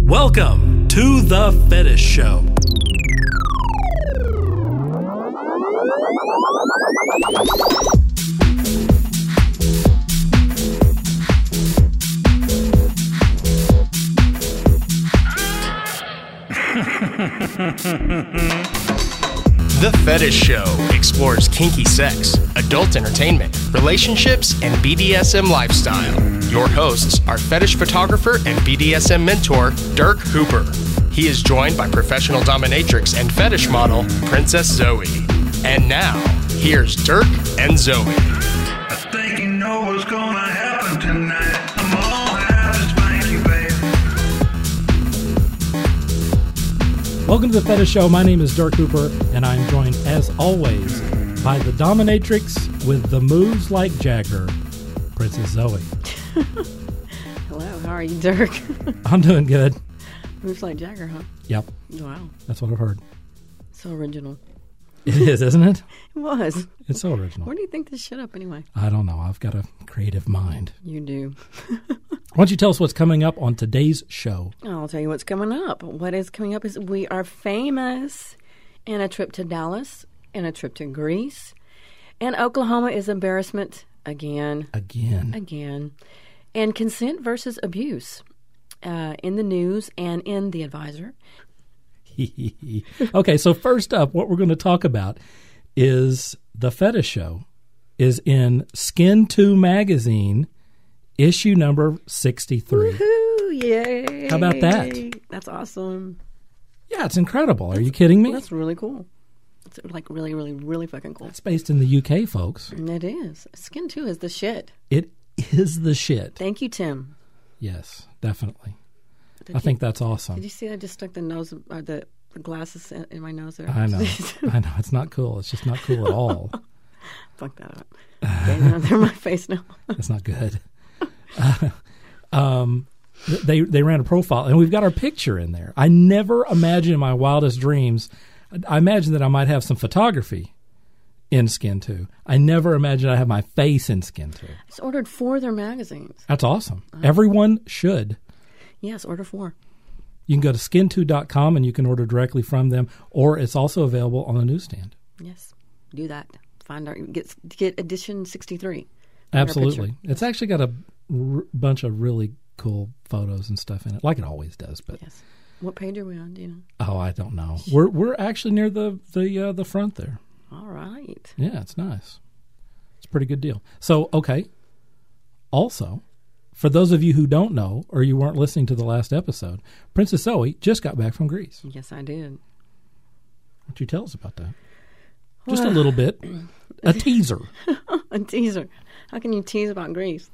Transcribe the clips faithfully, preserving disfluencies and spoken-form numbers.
Welcome to The Fetish Show. The Fetish Show explores kinky sex, adult entertainment, relationships, and B D S M lifestyle. Your hosts are fetish photographer and B D S M mentor, Dirk Hooper. He is joined by professional dominatrix and fetish model, Princess Zoe. And now, here's Dirk and Zoe. I think you know what's gonna happen tonight. I'm all out to spank you, babe. Welcome to The Fetish Show. My name is Dirk Hooper, and I'm joined, as always, by the dominatrix with the moves like Jagger, Princess Zoe. Hello, how are you, Dirk? I'm doing good. Moves like Jagger, huh? Yep. Wow. That's what I've heard. So original. It is, isn't it? It was. It's so original. Where do you think this shit up anyway? I don't know. I've got a creative mind. You do. Why don't you tell us what's coming up on today's show? I'll tell you what's coming up. What is coming up is we are famous, and a trip to Dallas, and a trip to Greece, and Oklahoma is embarrassment again. Again. Again. And consent versus abuse uh, in the news and in The Advisor. Okay, so first up, what we're going to talk about is The Fetish Show is in Skin two magazine, issue number sixty-three. Woohoo! Yay! How about that? That's awesome. Yeah, it's incredible. Are you kidding me? Well, that's really cool. It's like really, really, really fucking cool. It's based in the U K, folks. And it is. Skin two is the shit. It is the shit. Thank you, Tim. Yes, definitely. Did I you, think that's awesome. Did you see I just stuck the nose, or the, the glasses in, in my nose there? I know. I know. It's not cool. It's just not cool at all. Fuck that up. Okay, now they're my face now. That's not good. Uh, um, they they ran a profile, and we've got our picture in there. I never imagined in my wildest dreams, I imagined that I might have some photography in Skin two. I never imagined I'd have my face in Skin two. I just ordered four of their magazines. That's awesome. Uh, Everyone should. Yes, order four. You can go to skin two dot com and you can order directly from them, or it's also available on the newsstand. Yes, do that. Find out, get, get edition sixty-three. Absolutely. It's actually got a r- bunch of really cool photos and stuff in it, like it always does. But yes. What page are we on? Do you know? Oh, I don't know. We're we're actually near the the uh, the front there. All right. Yeah, it's nice. It's a pretty good deal. So, okay. Also, for those of you who don't know or you weren't listening to the last episode, Princess Zoe just got back from Greece. Yes, I did. Why don't you tell us about that? Just a little bit. A teaser. A teaser. How can you tease about Greece?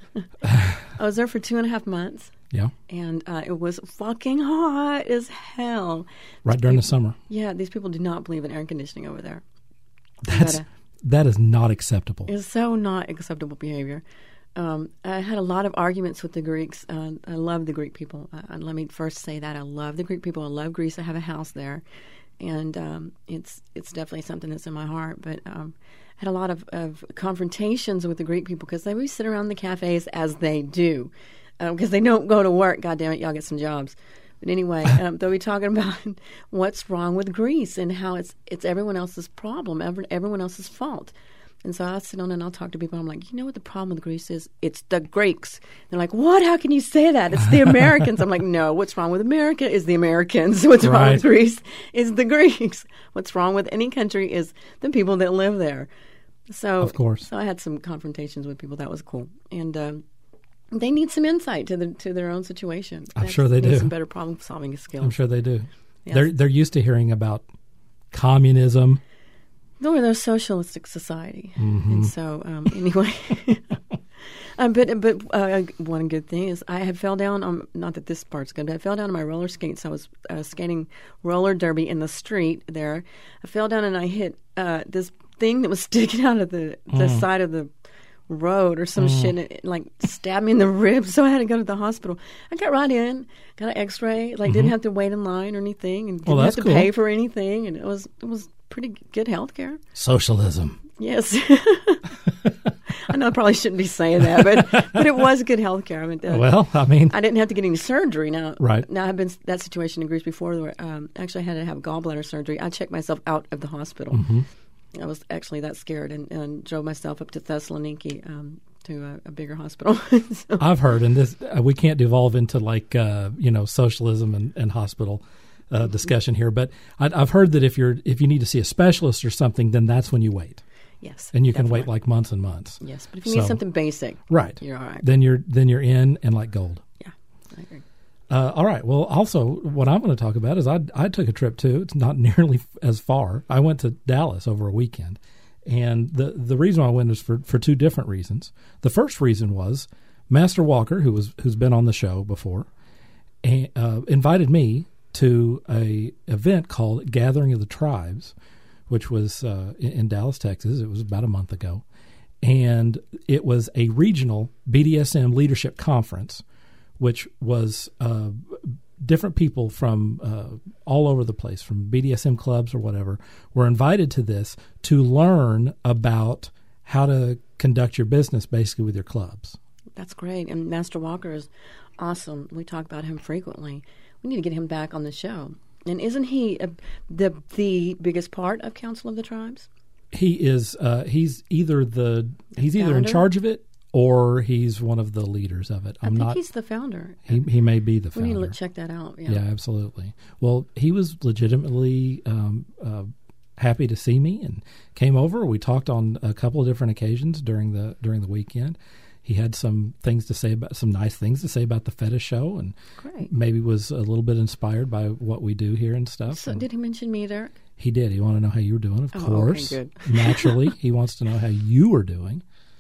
I was there for two and a half months. Yeah. And uh, it was fucking hot as hell. Right during the summer. Yeah, these people do not believe in air conditioning over there. That's gotta, that is not acceptable. It's so not acceptable behavior. Um, I had a lot of arguments with the Greeks. Uh, I love the Greek people. Uh, let me first say that I love the Greek people. I love Greece. I have a house there, and um, it's it's definitely something that's in my heart. But um, I had a lot of, of confrontations with the Greek people because they always sit around the cafes as they do, because um, they don't go to work. God damn it, y'all get some jobs. But anyway, um, they'll be talking about what's wrong with Greece and how it's it's everyone else's problem, every, everyone else's fault. And so I'll sit down and I'll talk to people. I'm like, you know what the problem with Greece is? It's the Greeks. They're like, what? How can you say that? It's the Americans. I'm like, no, what's wrong with America is the Americans. What's right. wrong with Greece is the Greeks. What's wrong with any country is the people that live there. So, of course. So I had some confrontations with people. That was cool. And um, they need some insight to the to their own situation. I'm That's, sure they do. Some better problem solving skills. I'm sure they do. Yes. They're they're used to hearing about communism. No, they're a socialistic society, mm-hmm. and so um, anyway. um, but but uh, one good thing is I had fell down on, not that this part's good, but I fell down on my roller skates. I was uh, skating roller derby in the street there. I fell down and I hit uh, this thing that was sticking out of the, the mm. side of the road or some mm. shit, and it, like stabbed me in the ribs. So I had to go to the hospital. I got right in, got an X-ray, like mm-hmm. didn't have to wait in line or anything, and didn't well, have to cool. pay for anything, and it was it was pretty good health care. Socialism. Yes. I know I probably shouldn't be saying that, but but it was good health care. I mean, uh, Well, I mean, I didn't have to get any surgery. Now, Right. now I've been in that situation in Greece before where um, actually I had to have gallbladder surgery. I checked myself out of the hospital. Mm-hmm. I was actually that scared and, and drove myself up to Thessaloniki um, to a, a bigger hospital. So- I've heard, and this uh, we can't devolve into like uh, you know socialism and, and hospital uh, discussion here, but I, I've heard that if you're if you need to see a specialist or something, then that's when you wait, yes, and you can definitely. wait like months and months. Yes, but if you So- need something basic, Right. you're all right. Then you're then you're in and like gold. Yeah, I agree. Uh, all right. Well, also, what I'm going to talk about is I I took a trip too. It's not nearly as far. I went to Dallas over a weekend, and the the reason I went was for, for two different reasons. The first reason was Master Walker, who was who's been on the show before, and, uh, invited me to a event called Gathering of the Tribes, which was uh, in, in Dallas, Texas. It was about a month ago, and it was a regional B D S M leadership conference, which was uh, different people from uh, all over the place, from B D S M clubs or whatever, were invited to this to learn about how to conduct your business basically with your clubs. That's great. And Master Walker is awesome. We talk about him frequently. We need to get him back on the show. And isn't he uh, the the biggest part of Council of the Tribes? He is. Uh, he's either the he's either in Founder? charge of it or he's one of the leaders of it. I I'm think not. he's the founder. He he may be the We need to founder. look, check that out. Yeah. Yeah, absolutely. Well, he was legitimately um, uh, happy to see me and came over. We talked on a couple of different occasions during the during the weekend. He had some things to say about some nice things to say about the Fetish Show, and Great. maybe was a little bit inspired by what we do here and stuff. So And did he mention me there? he did. He wanted to know how you were doing, of Oh, okay, course. good. Naturally, he wants to know how you were doing.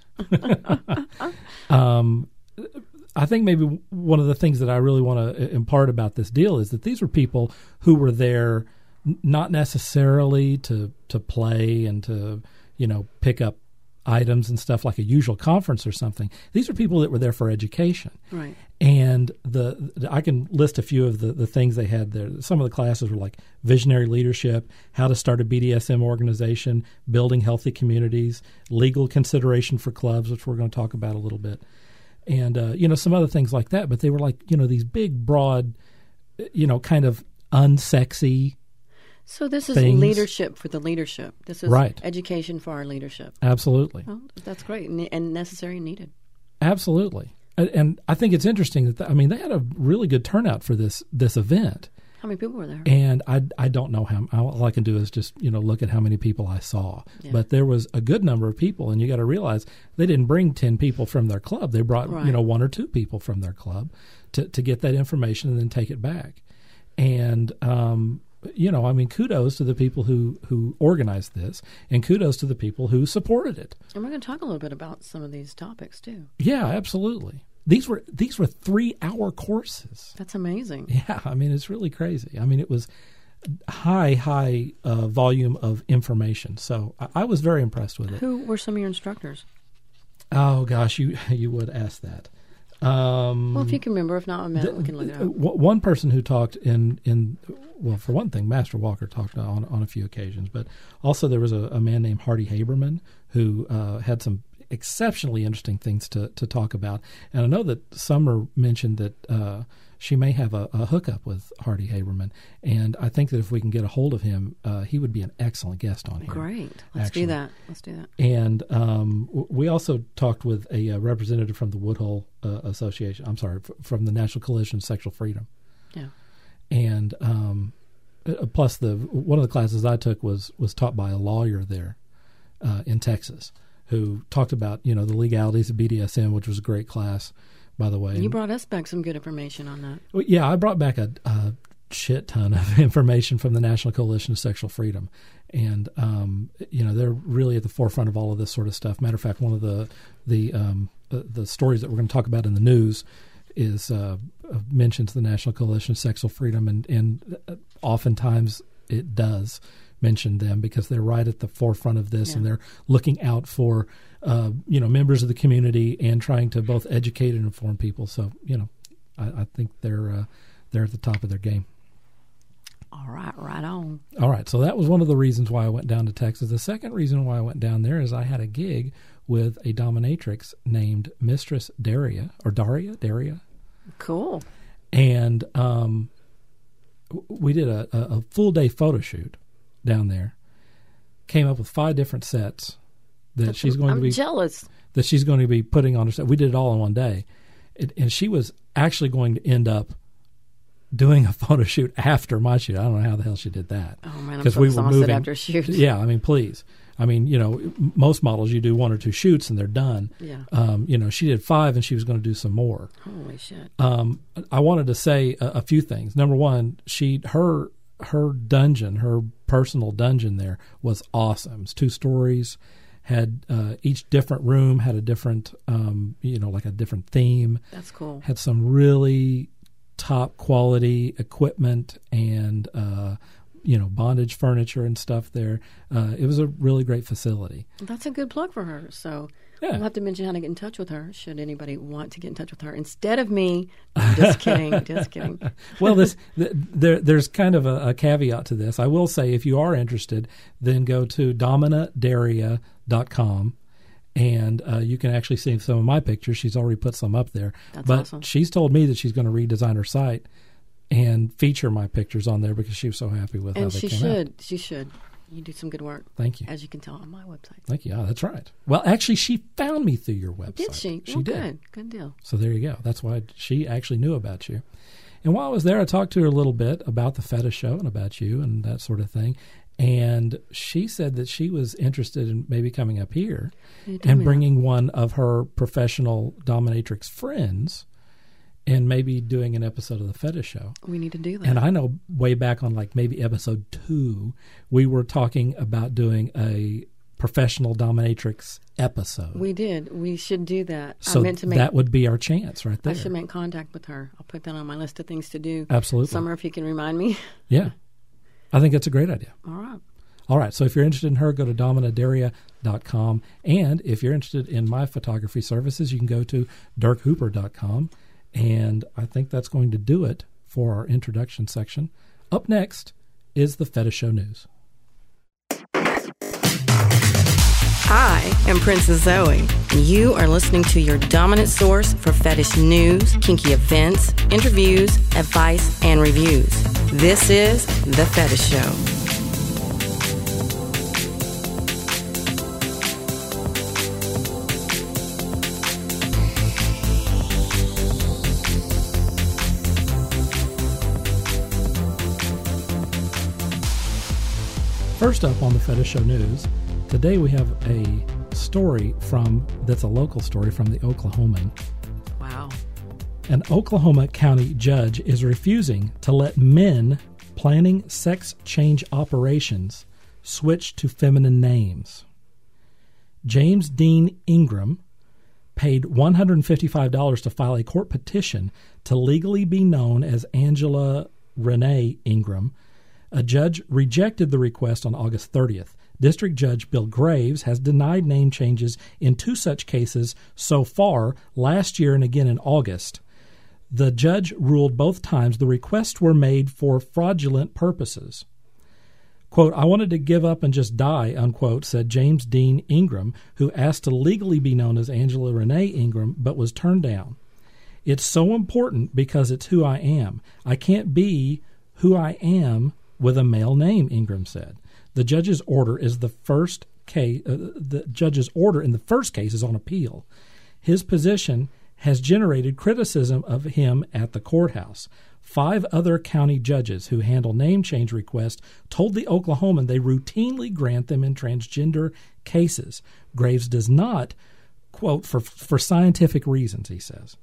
um, I think maybe one of the things that I really want to impart about this deal is that these were people who were there n- not necessarily to to play and to, you know, pick up items and stuff like a usual conference or something. These are people that were there for education. Right. And the, the I can list a few of the, the things they had there. Some of the classes were like visionary leadership, how to start a B D S M organization, building healthy communities, legal consideration for clubs, which we're going to talk about a little bit, and uh, you know, some other things like that. But they were like, you know, these big, broad, you know, kind of unsexy. So this is Things. leadership for the leadership. This is Right. education for our leadership. Absolutely. Well, that's great and, and necessary and needed. Absolutely. And, and I think it's interesting that, the, I mean, they had a really good turnout for this this event. How many people were there? And I, I don't know how, all I can do is just, you know, look at how many people I saw. Yeah. But there was a good number of people, and you got to realize they didn't bring ten people from their club. They brought, Right. you know, one or two people from their club to, to get that information and then take it back. And, um, you know, I mean, kudos to the people who, who organized this, and kudos to the people who supported it. And we're going to talk a little bit about some of these topics too. Yeah, absolutely. These were these were three-hour courses. That's amazing. Yeah, I mean, it's really crazy. I mean, it was high, high uh, volume of information. So I, I was very impressed with it. Who were some of your instructors? Oh, gosh, you you would ask that. Um, Well, if you can remember, if not, a minute, we can look it up. w- one person who talked in, in well, for one thing, Master Walker talked on, on a few occasions, but also there was a, a man named Hardy Haberman who uh, had some exceptionally interesting things to, to talk about. And I know that Summer mentioned that uh, she may have a, a hookup with Hardy Haberman, and I think that if we can get a hold of him, uh, he would be an excellent guest on here. Great. Let's actually. do that. Let's do that. And um, w- we also talked with a, uh representative from the Woodhull uh, Association. I'm sorry, f- from the National Coalition of Sexual Freedom. Yeah. And um, uh, plus, the one of the classes I took was was taught by a lawyer there uh, in Texas who talked about, you know, the legalities of B D S M, which was a great class, by the way. You And- brought us back some good information on that. well, yeah, I brought back a, a shit ton of information from the National Coalition of Sexual Freedom. And, um, you know, they're really at the forefront of all of this sort of stuff. Matter of fact, one of the the um, the, the stories that we're going to talk about in the news is uh, mentions the National Coalition of Sexual Freedom, and, and oftentimes it does mention them because they're right at the forefront of this, Yeah. and they're looking out for, uh, you know, members of the community and trying to both educate and inform people. So, you know, I, I think they're uh, they're at the top of their game. All right, right on. All right, so that was one of the reasons why I went down to Texas. The second reason why I went down there is I had a gig with a dominatrix named Mistress Daria, or Daria, Daria. Cool. And um, we did a, a, a full-day photo shoot down there. Came up with five different sets that That's, she's going I'm to be jealous. that she's going to be putting on her set. We did it all in one day, it, and she was actually going to end up doing a photo shoot after my shoot. I don't know how the hell she did that. Oh man, I'm so we exhausted after a shoot. Yeah, I mean, please. I mean, you know, most models you do one or two shoots and they're done. Yeah. Um, you know, she did five and she was going to do some more. Holy shit. Um, I wanted to say a, a few things. Number one, she her her dungeon, her personal dungeon there was awesome. It's two stories. Had uh, each different room had a different, um, you know, like a different theme. That's cool. Had some really top quality equipment and uh, you know, bondage furniture and stuff there. Uh, it was a really great facility. That's a good plug for her. So yeah. We'll have to mention how to get in touch with her should anybody want to get in touch with her instead of me. Just kidding. Just kidding. Well, this th- there there's kind of a, a caveat to this. I will say if you are interested, then go to domina daria dot com. And uh, you can actually see some of my pictures. She's already put some up there. That's but awesome. She's told me that she's going to redesign her site and feature my pictures on there because she was so happy with and how they she came should. out. She should. You do some good work. Thank you. As you can tell on my website. Thank you. Oh, that's right. Well, actually, she found me through your website. Did she? She well, did. Good. Good deal. So there you go. That's why she actually knew about you. And while I was there, I talked to her a little bit about the Fetish Show and about you and that sort of thing. And she said that she was interested in maybe coming up here and bringing one of her professional dominatrix friends and maybe doing an episode of the Fetish Show. We need to do that. And I know way back on like maybe episode two, we were talking about doing a professional dominatrix episode. We did. We should do that. So I meant to make, that would be our chance right there. I should make contact with her. I'll put that on my list of things to do. Absolutely. Summer, if you can remind me. Yeah. I think that's a great idea. All right. All right. So if you're interested in her, go to domina daria dot com. And if you're interested in my photography services, you can go to dirk hooper dot com. And I think that's going to do it for our introduction section. Up next is the Fetish Show News. I am Princess Zoe, and you are listening to your dominant source for fetish news, kinky events, interviews, advice, and reviews. This is The Fetish Show. First up on the Fetish Show News, today we have a story from that's a local story from the Oklahoman. Wow. An Oklahoma County judge is refusing to let men planning sex change operations switch to feminine names. James Dean Ingram paid one hundred fifty-five dollars to file a court petition to legally be known as Angela Renee Ingram. A judge rejected the request on August thirtieth. District Judge Bill Graves has denied name changes in two such cases so far, last year and again in August. The judge ruled both times the requests were made for fraudulent purposes. Quote, I wanted to give up and just die, unquote, said James Dean Ingram, who asked to legally be known as Angela Renee Ingram, but was turned down. It's so important because it's who I am. I can't be who I am with a male name, Ingram said. The judge's order is the first case. Uh, the judge's order in the first case is on appeal. His position has generated criticism of him at the courthouse. Five other county judges who handle name change requests told the Oklahoman they routinely grant them in transgender cases. Graves does not, quote, for for scientific reasons, he says.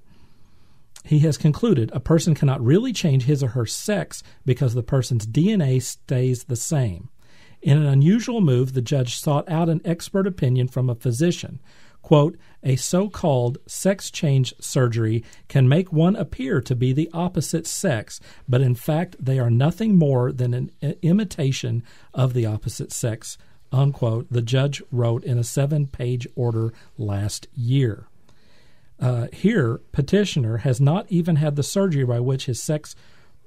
He has concluded a person cannot really change his or her sex because the person's D N A stays the same. In an unusual move, the judge sought out an expert opinion from a physician. Quote, a so-called sex change surgery can make one appear to be the opposite sex, but in fact they are nothing more than an imitation of the opposite sex, unquote, the judge wrote in a seven-page order last year. Uh, here, petitioner has not even had the surgery by which his sex per-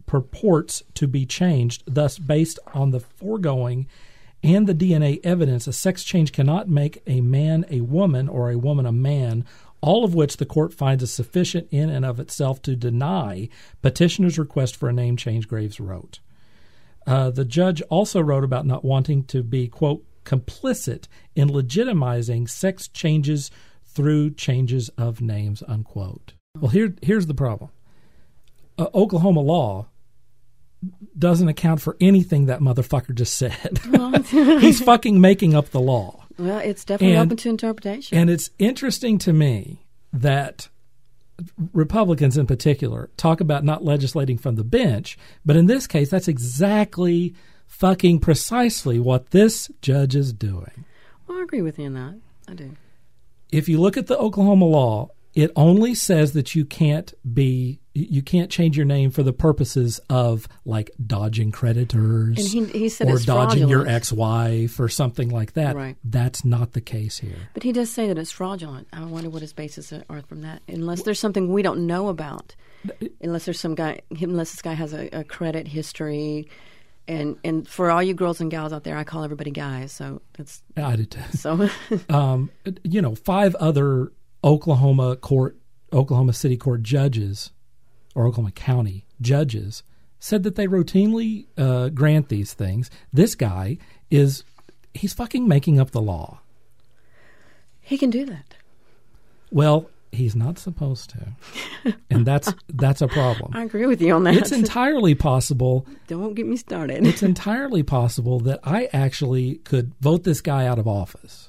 purports to be changed. Thus, based on the foregoing and the D N A evidence, a sex change cannot make a man a woman or a woman a man, all of which the court finds is sufficient in and of itself to deny petitioner's request for a name change, Graves wrote. Uh, the judge also wrote about not wanting to be, quote, complicit in legitimizing sex changes through changes of names, unquote. Well, here, here's the problem. Uh, Oklahoma law doesn't account for anything that motherfucker just said. He's fucking making up the law. Well, it's definitely And- open to interpretation. And it's interesting to me that Republicans in particular talk about not legislating from the bench, but in this case, that's exactly fucking precisely what this judge is doing. Well, I agree with you on that. I do. If you look at the Oklahoma law, it only says that you can't be you can't change your name for the purposes of like dodging creditors And he, he said or it's dodging your fraudulent. ex-wife or something like that. Right. That's not the case here. But he does say that it's fraudulent. I wonder what his basis are from that. Unless there's something we don't know about. Unless there's some guy, unless this guy has a, a credit history. And and for all you girls and gals out there, I call everybody guys. So it's I did too. so. um, you know, five other Oklahoma court, Oklahoma City court judges, or Oklahoma County judges, said that they routinely uh, grant these things. This guy is, he's fucking making up the law. He can do that. Well, he's not supposed to, and that's that's a problem. I agree with you on that. It's entirely possible. Don't get me started. It's entirely possible that I actually could vote this guy out of office.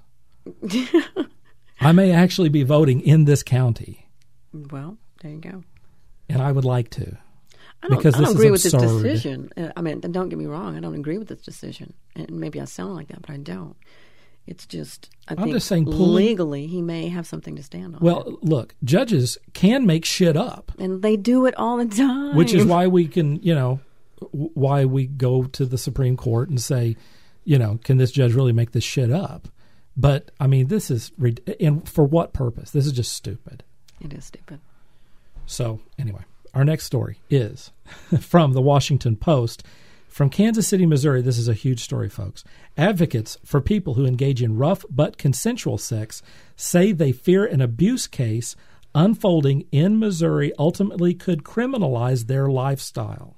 I may actually be voting in this county, Well, there you go. and I would like to. I don't, Because I this don't is agree with this absurd. decision. Uh, I mean, don't get me wrong. I don't agree with this decision. And maybe I sound like that, but I don't. It's just, I I'm think just saying pulling- legally he may have something to stand on. Well, look, judges can make shit up, and they do it all the time. which is why we can, you know, w- why we go to the Supreme Court and say, you know, can this judge really make this shit up? But, I mean, this is, rid- and for what purpose? This is just stupid. It is stupid. So, anyway, our next story is from the Washington Post. From Kansas City, Missouri, this is a huge story, folks. Advocates for people who engage in rough but consensual sex say they fear an abuse case unfolding in Missouri ultimately could criminalize their lifestyle.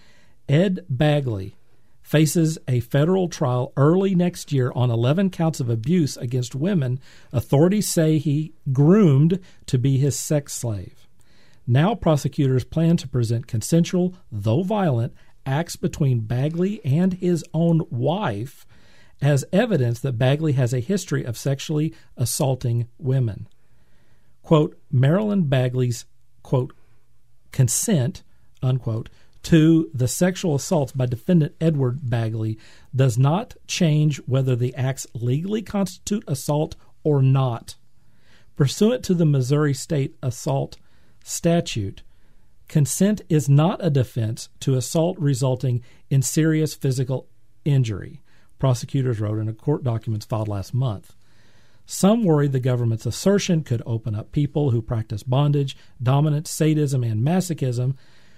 Ed Bagley faces a federal trial early next year on eleven counts of abuse against women authorities say he groomed to be his sex slave. Now prosecutors plan to present consensual, though violent, acts between Bagley and his own wife as evidence that Bagley has a history of sexually assaulting women. Quote, Marilyn Bagley's, quote, consent, unquote, to the sexual assaults by defendant Edward Bagley does not change whether the acts legally constitute assault or not. Pursuant to the Missouri State Assault Statute, consent is not a defense to assault resulting in serious physical injury, prosecutors wrote in a court documents filed last month. Some worry the government's assertion could open up people who practice bondage, dominance, sadism, and masochism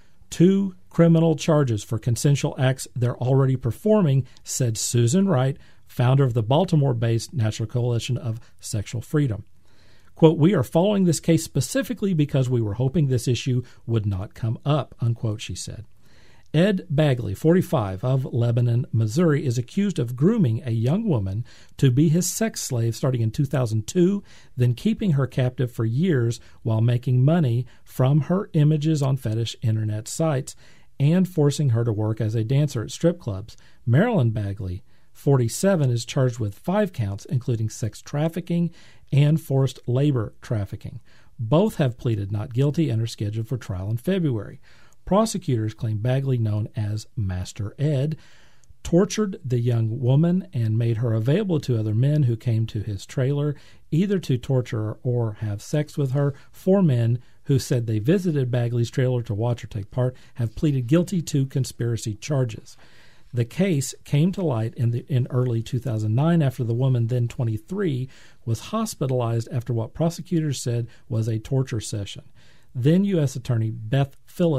to criminal charges for consensual acts they're already performing, said Susan Wright, founder of the Baltimore-based National Coalition of Sexual Freedom. Quote, we are following this case specifically because we were hoping this issue would not come up, unquote, she said. Ed Bagley, forty-five, of Lebanon, Missouri, is accused of grooming a young woman to be his sex slave starting in two thousand two, then keeping her captive for years while making money from her images on fetish internet sites and forcing her to work as a dancer at strip clubs. Marilyn Bagley, forty-seven, is charged with five counts, including sex trafficking and forced labor trafficking. Both have pleaded not guilty and are scheduled for trial in February. Prosecutors claim Bagley, known as Master Ed, tortured the young woman and made her available to other men who came to his trailer, either to torture her or have sex with her. Four men who said they visited Bagley's trailer to watch her take part have pleaded guilty to conspiracy charges. The case came to light in, the, in early two thousand nine after the woman, then twenty-three, was hospitalized after what prosecutors said was a torture session. Then U S Attorney Beth Phillips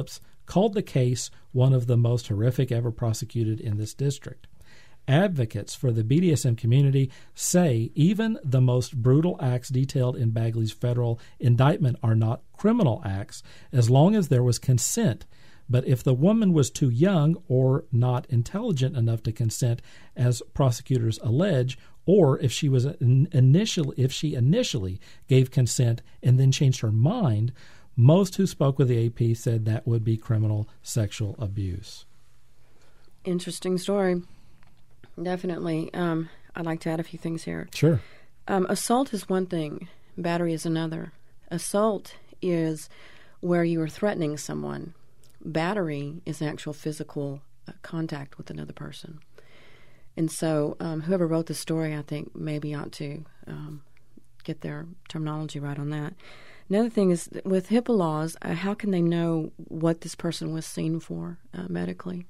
called the case one of the most horrific ever prosecuted in this district. Advocates for the B D S M community say even the most brutal acts detailed in Bagley's federal indictment are not criminal acts as long as there was consent. But if the woman was too young or not intelligent enough to consent, as prosecutors allege, or if she was initially if she initially gave consent and then changed her mind, most who spoke with the A P said that would be criminal sexual abuse. Interesting story. Definitely. Um, I'd like to add a few things here. Sure. Um, assault is one thing. Battery is another. Assault is where you are threatening someone. Battery is actual physical uh, contact with another person. And so um, whoever wrote the story, I think, maybe ought to um, get their terminology right on that. Another thing is, with HIPAA laws, uh, how can they know what this person was seen for uh, medically?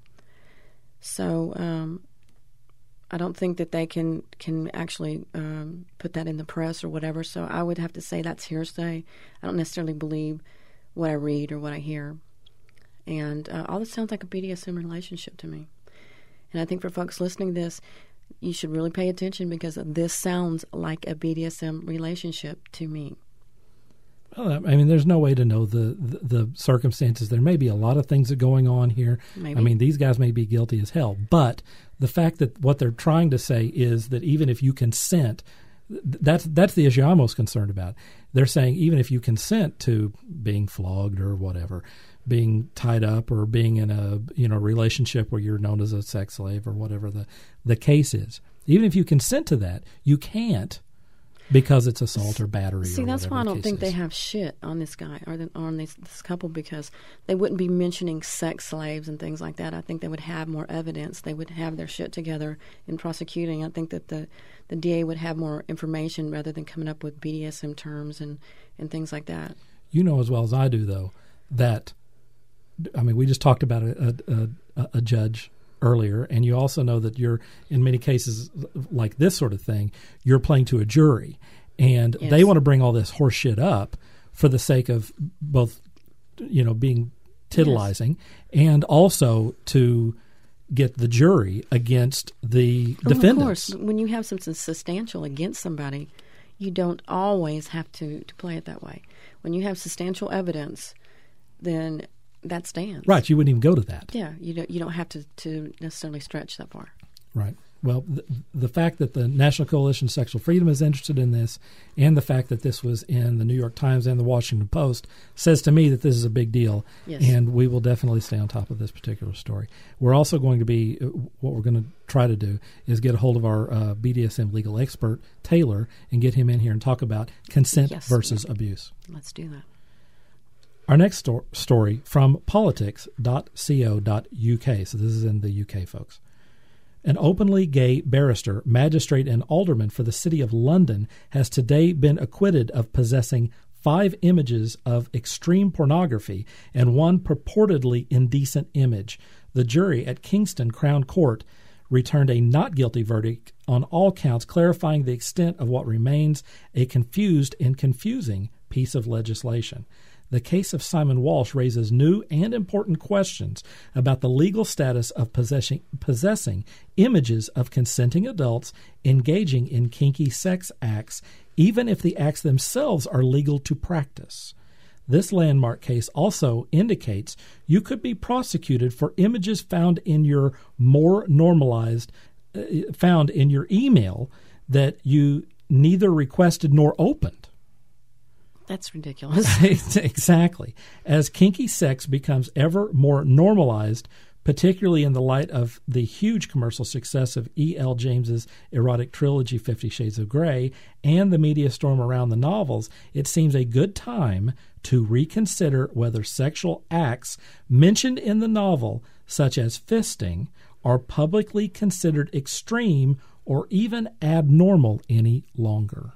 So um, I don't think that they can, can actually um, put that in the press or whatever. So I would have to say that's hearsay. I don't necessarily believe what I read or what I hear. And uh, all this sounds like a B D S M relationship to me. And I think for folks listening to this, you should really pay attention because this sounds like a B D S M relationship to me. Well, I mean, there's no way to know the, the, the circumstances. There may be a lot of things that are going on here. Maybe. I mean, these guys may be guilty as hell. But the fact that what they're trying to say is that even if you consent, that's that's the issue I'm most concerned about. They're saying even if you consent to being flogged or whatever, being tied up or being in a you know relationship where you're known as a sex slave or whatever the, the case is, even if you consent to that, you can't because it's assault or battery. See, or that's why I don't think is. they have shit on this guy or the, on this, this couple because they wouldn't be mentioning sex slaves and things like that. I think they would have more evidence. They would have their shit together in prosecuting. I think that the, the D A would have more information rather than coming up with B D S M terms and, and things like that. You know as well as I do, though, that, I mean, we just talked about a, a, a judge earlier, and you also know that you're, in many cases like this sort of thing, you're playing to a jury, and yes. they want to bring all this horse shit up for the sake of both, you know, being titillizing yes. and also to get the jury against the well, defendants. Of course, when you have something substantial against somebody, you don't always have to, to play it that way. When you have substantial evidence, then that stands. Right, you wouldn't even go to that. Yeah, you don't, you don't have to, to necessarily stretch that far. Right. Well, the, the fact that the National Coalition of Sexual Freedom is interested in this and the fact that this was in the New York Times and the Washington Post says to me that this is a big deal, yes. and we will definitely stay on top of this particular story. We're also going to be, what we're going to try to do is get a hold of our uh, B D S M legal expert, Taylor, and get him in here and talk about consent yes. versus abuse. Let's do that. Our next sto- story from politics dot co dot U K. So this is in the U K, folks. An openly gay barrister, magistrate, and alderman for the City of London has today been acquitted of possessing five images of extreme pornography and one purportedly indecent image. The jury at Kingston Crown Court returned a not guilty verdict on all counts, clarifying the extent of what remains a confused and confusing piece of legislation. The case of Simon Walsh raises new and important questions about the legal status of possessing, possessing images of consenting adults engaging in kinky sex acts, even if the acts themselves are legal to practice. This landmark case also indicates you could be prosecuted for images found in your more normalized, uh, found in your email that you neither requested nor opened. That's ridiculous. Exactly. As kinky sex becomes ever more normalized, particularly in the light of the huge commercial success of E L. James's erotic trilogy Fifty Shades of Grey and the media storm around the novels, it seems a good time to reconsider whether sexual acts mentioned in the novel, such as fisting, are publicly considered extreme or even abnormal any longer.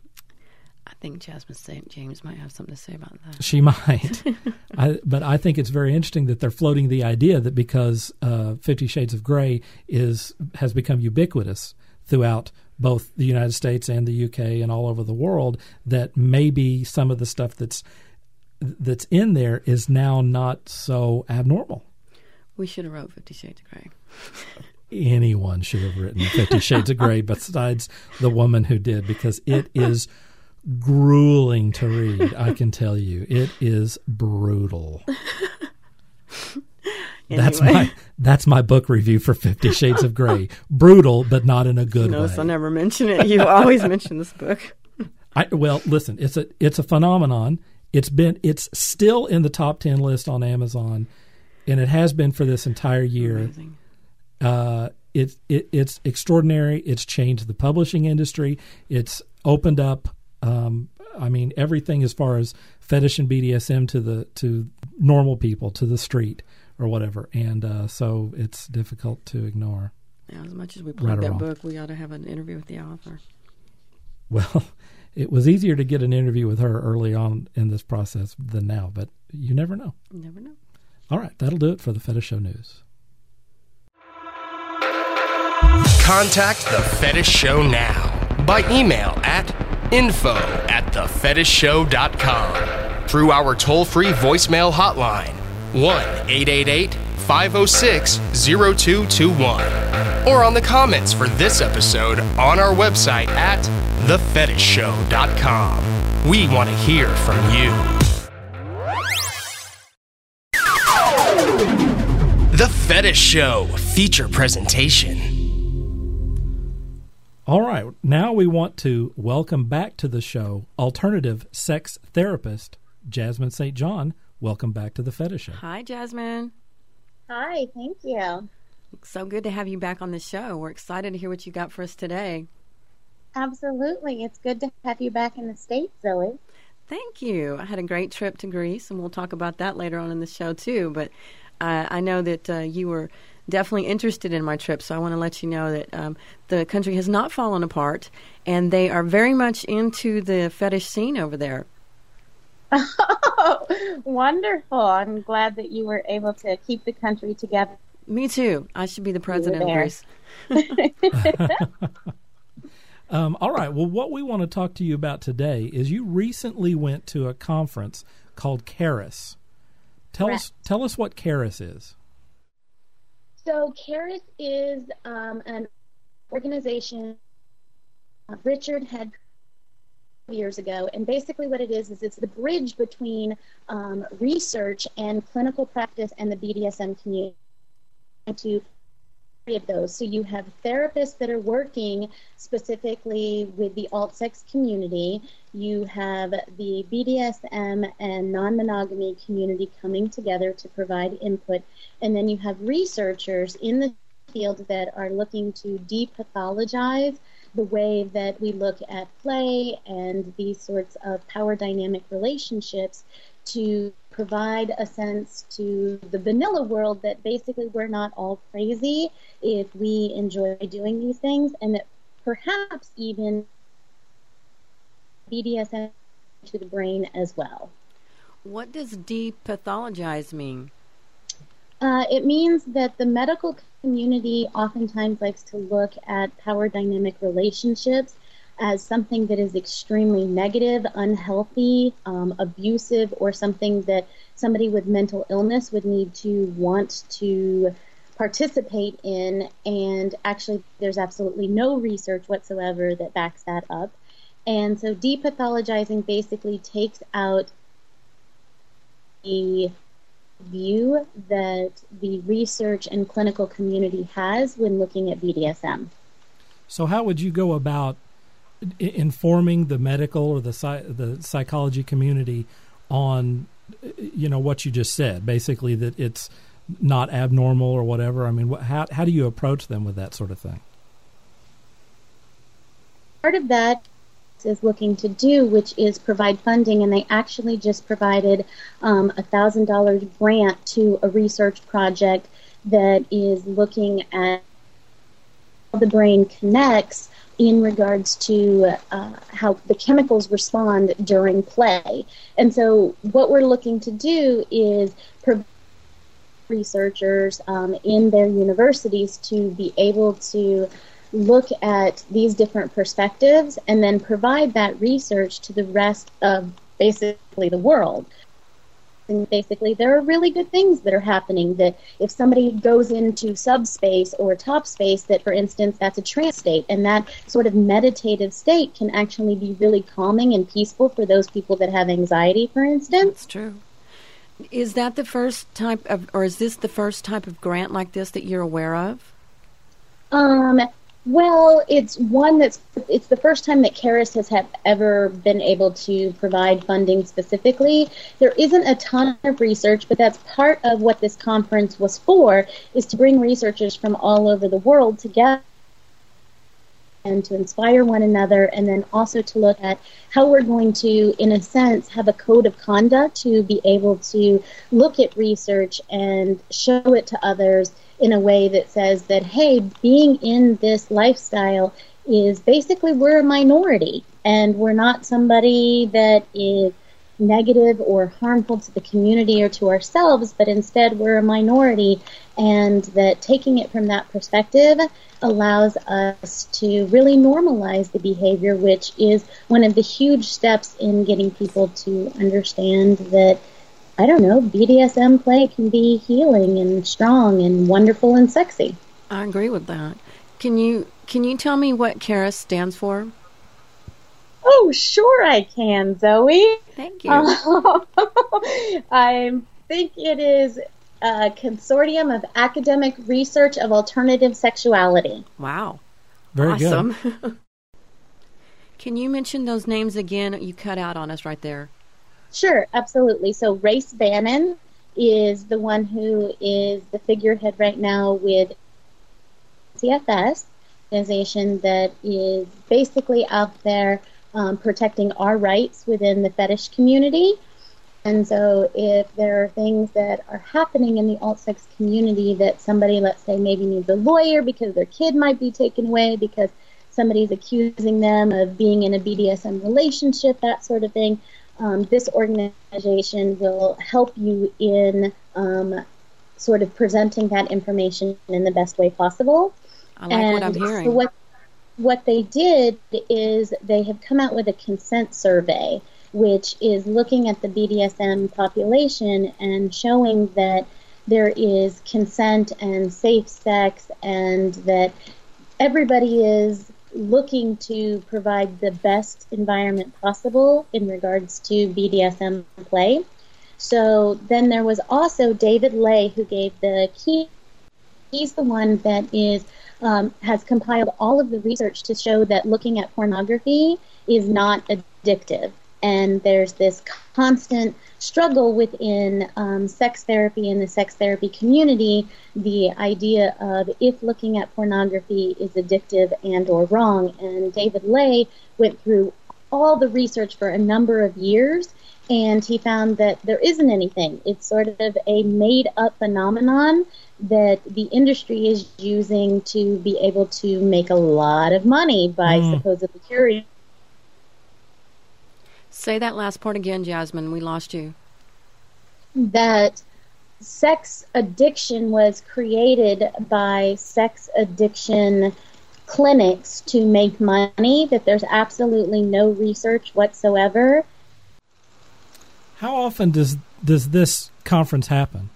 I think Jasmine Saint James might have something to say about that. She might. I, but I think it's very interesting that they're floating the idea that because uh, Fifty Shades of Grey is has become ubiquitous throughout both the United States and the U K and all over the world, that maybe some of the stuff that's that's in there is now not so abnormal. We should have wrote Fifty Shades of Grey. Anyone should have written Fifty Shades of Grey besides the woman who did, because it is grueling to read. I can tell you, it is brutal. Anyway. That's my that's my book review for Fifty Shades of Grey. Brutal, but not in a good Notice way. I never mention it. You always mention this book. I, well, listen, it's a it's a phenomenon. It's been it's still in the top ten list on Amazon, and it has been for this entire year. Amazing. Uh, it, it it's extraordinary. It's changed the publishing industry. It's opened up. Um, I mean, everything as far as fetish and B D S M to the to normal people, to the street or whatever, and uh, so it's difficult to ignore. Yeah, as much as we plug Right that wrong. book, we ought to have an interview with the author. Well, it was easier to get an interview with her early on in this process than now, but you never know. You never know. All right, that'll do it for the Fetish Show News. Contact The Fetish Show now by email at info at the fetish show dot com, through our toll-free voicemail hotline, one eight eight eight, five oh six, oh two two one, or on the comments for this episode on our website at the fetish show dot com. We want to hear from you. The Fetish Show feature presentation. All right, now we want to welcome back to the show alternative sex therapist Jasmine Saint John. Welcome back to the Fetish Show. Hi, Jasmine. Hi, thank you. So good to have you back on the show. We're excited to hear what you got for us today. Absolutely. It's good to have you back in the States, Zoe. Thank you. I had a great trip to Greece, and we'll talk about that later on in the show, too. But uh, I know that uh, you were definitely interested in my trip, so I want to let you know that um, the country has not fallen apart, and they are very much into the fetish scene over there. Oh, wonderful. I'm glad that you were able to keep the country together. Me too. I should be the president of Greece. um, all right. Well, what we want to talk to you about today is you recently went to a conference called CARIS. Tell Correct. us, tell us what CARIS is. So CARIS is um, an organization uh, Richard had years ago, and basically what it is is it's the bridge between um, research and clinical practice and the B D S M community. To three of those, so you have therapists that are working specifically with the alt-sex community. You have the B D S M and non-monogamy community coming together to provide input, and then you have researchers in the field that are looking to depathologize the way that we look at play and these sorts of power dynamic relationships to provide a sense to the vanilla world that basically we're not all crazy if we enjoy doing these things, and that perhaps even B D S M to the brain as well. What does depathologize mean? Uh, it means that the medical community oftentimes likes to look at power dynamic relationships as something that is extremely negative, unhealthy, um, abusive, or something that somebody with mental illness would need to want to participate in. And actually, there's absolutely no research whatsoever that backs that up. And so depathologizing basically takes out the view that the research and clinical community has when looking at B D S M. So how would you go about I- informing the medical or the psy- the psychology community on, you know, what you just said, basically that it's not abnormal or whatever? I mean, what, how how do you approach them with that sort of thing? Part of that is looking to do, which is provide funding, and they actually just provided um, a thousand dollar grant to a research project that is looking at how the brain connects in regards to uh, how the chemicals respond during play. And so what we're looking to do is provide researchers um, in their universities to be able to look at these different perspectives and then provide that research to the rest of basically the world. basically there are really good things that are happening, that if somebody goes into subspace or top space, that for instance that's a trance state, and that sort of meditative state can actually be really calming and peaceful for those people that have anxiety, for instance. That's true. Is that the first type of, or is this the first type of grant like this that you're aware of? Um, well, it's one that's, it's the first time that Charis has have ever been able to provide funding specifically. There isn't a ton of research, but that's part of what this conference was for, is to bring researchers from all over the world together and to inspire one another, and then also to look at how we're going to, in a sense, have a code of conduct to be able to look at research and show it to others in a way that says that, hey, being in this lifestyle is basically we're a minority, and we're not somebody that is negative or harmful to the community or to ourselves, but instead we're a minority, and that taking it from that perspective allows us to really normalize the behavior, which is one of the huge steps in getting people to understand that, I don't know, B D S M play can be healing and strong and wonderful and sexy. I agree with that. Can you can you tell me what Charis stands for? Oh, sure I can, Zoe. Thank you. Uh, I think it is a consortium of academic research of alternative sexuality. Wow. Very awesome. good. Can you mention those names again? You cut out on us right there. Sure, absolutely. So Race Bannon is the one who is the figurehead right now with C F S, organization that is basically out there um, protecting our rights within the fetish community. And so if there are things that are happening in the alt-sex community that somebody, let's say, maybe needs a lawyer because their kid might be taken away because somebody's accusing them of being in a B D S M relationship, that sort of thing, um, this organization will help you in um, sort of presenting that information in the best way possible. I like and what I'm hearing. So what, what they did is they have come out with a consent survey, which is looking at the B D S M population and showing that there is consent and safe sex, and that everybody is looking to provide the best environment possible in regards to B D S M play. So then there was also David Lay, who gave the key. He's the one that is um, has compiled all of the research to show that looking at pornography is not addictive. And there's this constant struggle within um, sex therapy and the sex therapy community, the idea of if looking at pornography is addictive and or wrong. And David Lay went through all the research for a number of years, and he found that there isn't anything. It's sort of a made-up phenomenon that the industry is using to be able to make a lot of money by mm. supposedly curing. Say that last part again, Jasmine. We lost you. That sex addiction was created by sex addiction clinics to make money, that there's absolutely no research whatsoever. How often does does this conference happen?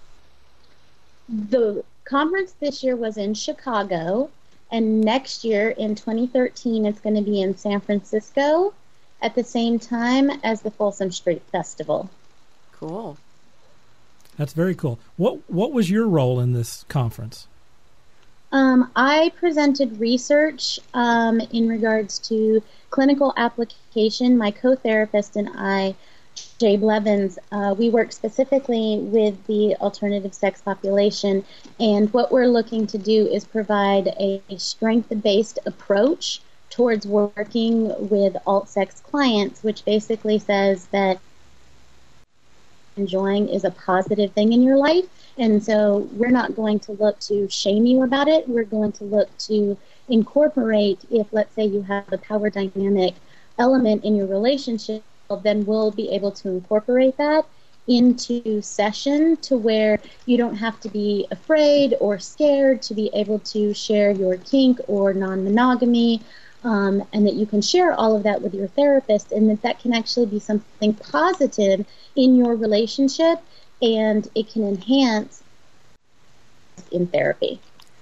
The conference this year was in Chicago, and next year in twenty thirteen it's going to be in San Francisco at the same time as the Folsom Street Festival. Cool. That's very cool. What what was your role in this conference? Um, I presented research um, in regards to clinical application. My co-therapist and I, Jay Blevins, uh, we work specifically with the alternative sex population, and what we're looking to do is provide a, a strength-based approach towards working with alt-sex clients, which basically says that enjoying is a positive thing in your life. And so we're not going to look to shame you about it. We're going to look to incorporate, if let's say you have a power dynamic element in your relationship, then we'll be able to incorporate that into session to where you don't have to be afraid or scared to be able to share your kink or non-monogamy um, and that you can share all of that with your therapist, and that that can actually be something positive in your relationship, and it can enhance in therapy.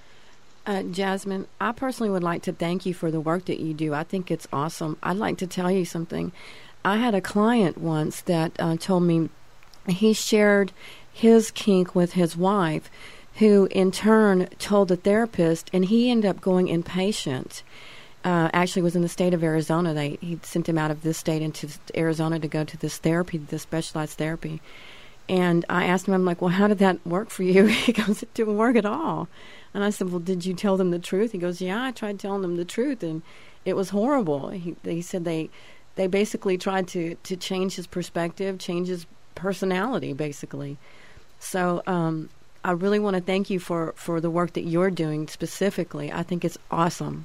Uh, Jasmine, I personally would like to thank you for the work that you do. I think it's awesome. I'd like to tell you something. I had a client once that uh, told me he shared his kink with his wife, who in turn told the therapist, and he ended up going inpatient. Uh, actually was in the state of Arizona. They he sent him out of this state into Arizona to go to this therapy, this specialized therapy. And I asked him, I'm like, well, how did that work for you? He goes, it didn't work at all. And I said, well, did you tell them the truth? He goes, yeah, I tried telling them the truth, and it was horrible. He, he said they they basically tried to, to change his perspective, change his personality, basically. So um, I really want to thank you for, for the work that you're doing specifically. I think it's awesome.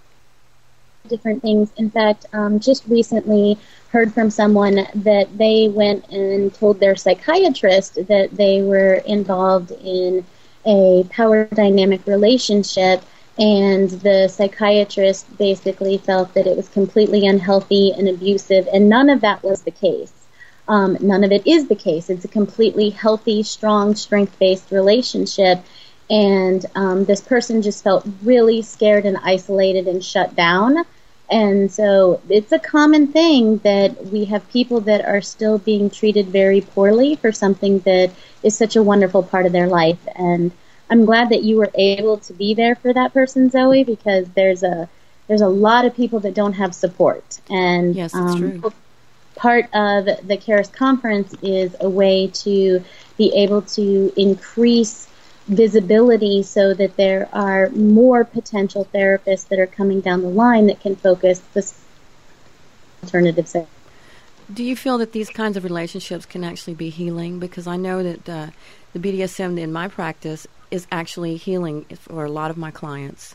Different things. In fact, um, just recently heard from someone that they went and told their psychiatrist that they were involved in a power dynamic relationship, and the psychiatrist basically felt that it was completely unhealthy and abusive, and none of that was the case. Um, none of it is the case. It's a completely healthy, strong, strength-based relationship, and um, this person just felt really scared and isolated and shut down. And so it's a common thing that we have people that are still being treated very poorly for something that is such a wonderful part of their life. And I'm glad that you were able to be there for that person, Zoe, because there's a there's a lot of people that don't have support. And yes, that's um, true. Part of the CARES conference is a way to be able to increase visibility so that there are more potential therapists that are coming down the line that can focus this alternative therapy. Do you feel that these kinds of relationships can actually be healing? Because I know that uh, the B D S M in my practice is actually healing for a lot of my clients.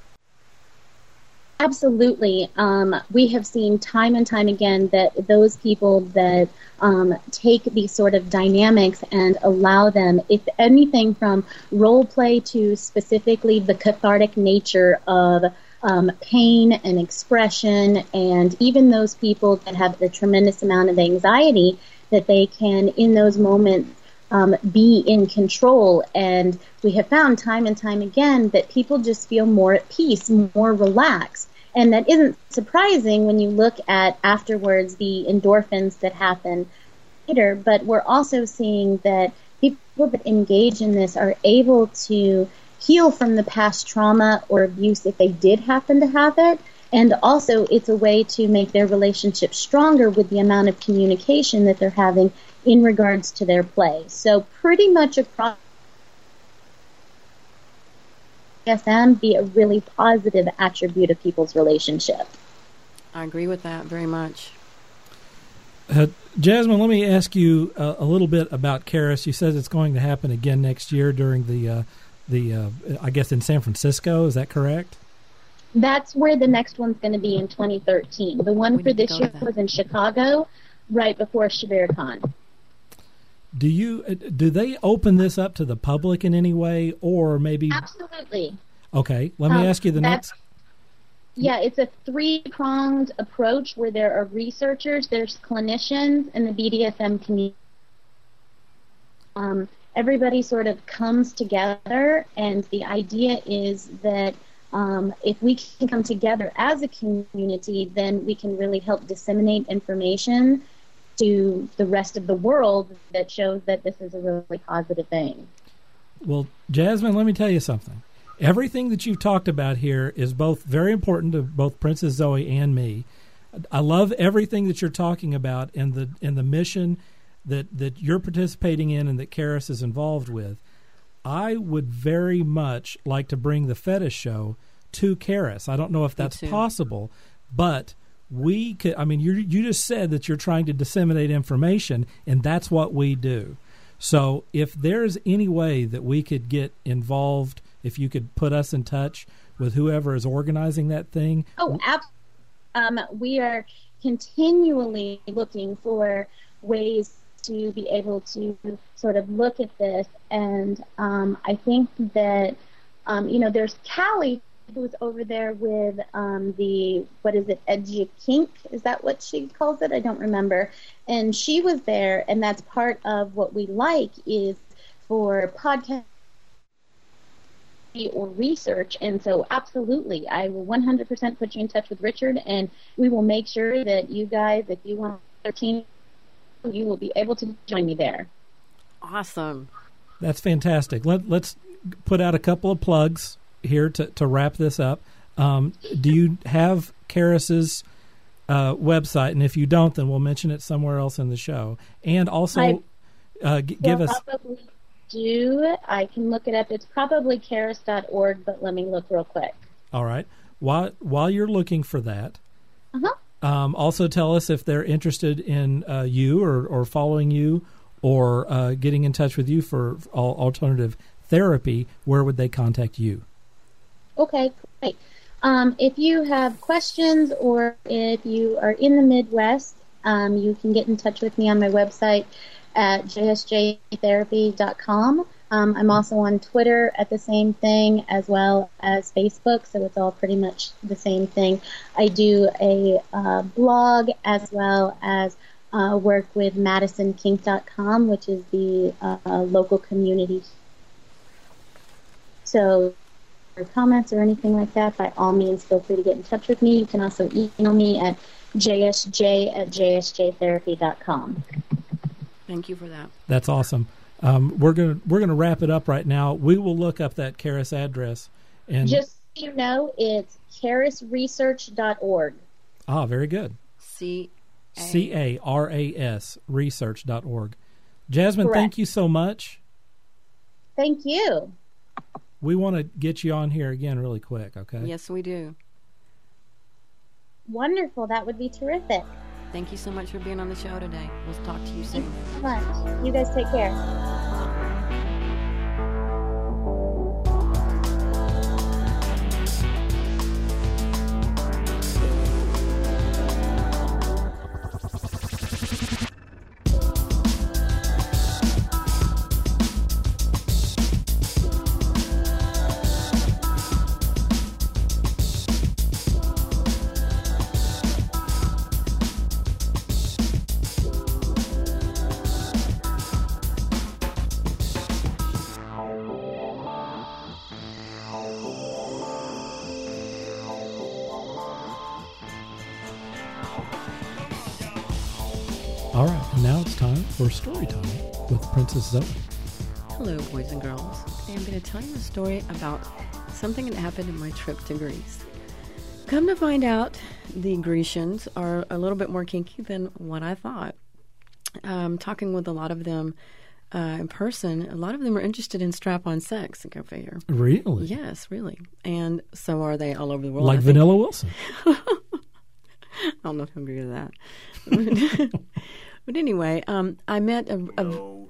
Absolutely. Um, we have seen time and time again that those people that um, take these sort of dynamics and allow them, if anything from role play to specifically the cathartic nature of um, pain and expression, and even those people that have a tremendous amount of anxiety, that they can, in those moments, Um, be in control. And we have found time and time again that people just feel more at peace, more relaxed. And that isn't surprising when you look at afterwards the endorphins that happen later. But we're also seeing that people that engage in this are able to heal from the past trauma or abuse if they did happen to have it. And also it's a way to make their relationship stronger with the amount of communication that they're having in regards to their play. So pretty much across B D S M be a really positive attribute of people's relationship. I agree with that very much. Uh, Jasmine, let me ask you uh, a little bit about CARES. You said it's going to happen again next year during the, uh, the uh, I guess, in San Francisco. Is that correct? That's where the next one's going to be in twenty thirteen. The one We for need to this go year to that. was in Chicago, right before ShabirCon. Do you uh, do they open this up to the public in any way, or maybe? Absolutely. Okay, let me Um, ask you the that's- next. Yeah, it's a three-pronged approach where there are researchers, there's clinicians, and the B D S M community. Um, everybody sort of comes together, and the idea is that um, if we can come together as a community, then we can really help disseminate information to the rest of the world that shows that this is a really positive thing. Well, Jasmine, let me tell you something. Everything that you've talked about here is both very important to both Princess Zoe and me. I love everything that you're talking about and the and the mission that, that you're participating in and that CARES is involved with. I would very much like to bring the Fetish Show to CARES. I don't know if that's possible, but we could. I mean, you you just said that you're trying to disseminate information, and that's what we do. So if there's any way that we could get involved, if you could put us in touch with whoever is organizing that thing. Oh, absolutely. Um, we are continually looking for ways to be able to sort of look at this. And um, I think that, um, you know, there's Cali, who was over there with um, the, what is it, Edgy Kink? Is that what she calls it? I don't remember. And she was there, and that's part of what we like is for podcast or research. And so absolutely, I will one hundred percent put you in touch with Richard, and we will make sure that you guys, if you want their team, you will be able to join me there. Awesome. That's fantastic. Let, let's put out a couple of plugs here to, to wrap this up. Um, do you have Karis's uh, website? And if you don't, then we'll mention it somewhere else in the show. And also, I, uh, g- give us... Probably do. I can look it up. It's probably karis dot org, but let me look real quick. All right. While, while you're looking for that, Uh-huh. um, also tell us if they're interested in uh, you or, or following you or uh, getting in touch with you for all alternative therapy. Where would they contact you? Okay, great. Um, if you have questions or if you are in the Midwest, um, you can get in touch with me on my website at j s j therapy dot com. Um, I'm also on Twitter at the same thing, as well as Facebook, so it's all pretty much the same thing. I do a uh, blog as well as uh, work with madison kink dot com, which is the uh, local community. So or comments or anything like that, by all means, feel free to get in touch with me. You can also email me at j s j at j s j therapy dot com. Thank you for that. That's awesome. Um, we're gonna we're gonna wrap it up right now. We will look up that Karis address and just so you know, it's karis research dot org. Ah, very good. C C A R A S research dot org. Jasmine, Correct. Thank you so much. Thank you. We want to get you on here again really quick, okay? Yes, we do. Wonderful. That would be terrific. Thank you so much for being on the show today. We'll talk to you soon. Thank you so much. You guys take care. All right, and now it's time for story time with Princess Zoe. Hello, boys and girls. Today I'm going to tell you a story about something that happened in my trip to Greece. Come to find out, the Grecians are a little bit more kinky than what I thought. Um, talking with a lot of them uh, in person, a lot of them are interested in strap-on sex, go figure. Really? Yes, really. And so are they all over the world. Like I think. Vanilla Wilson. I don't know if I agree with that. But anyway, um, I met a... a No.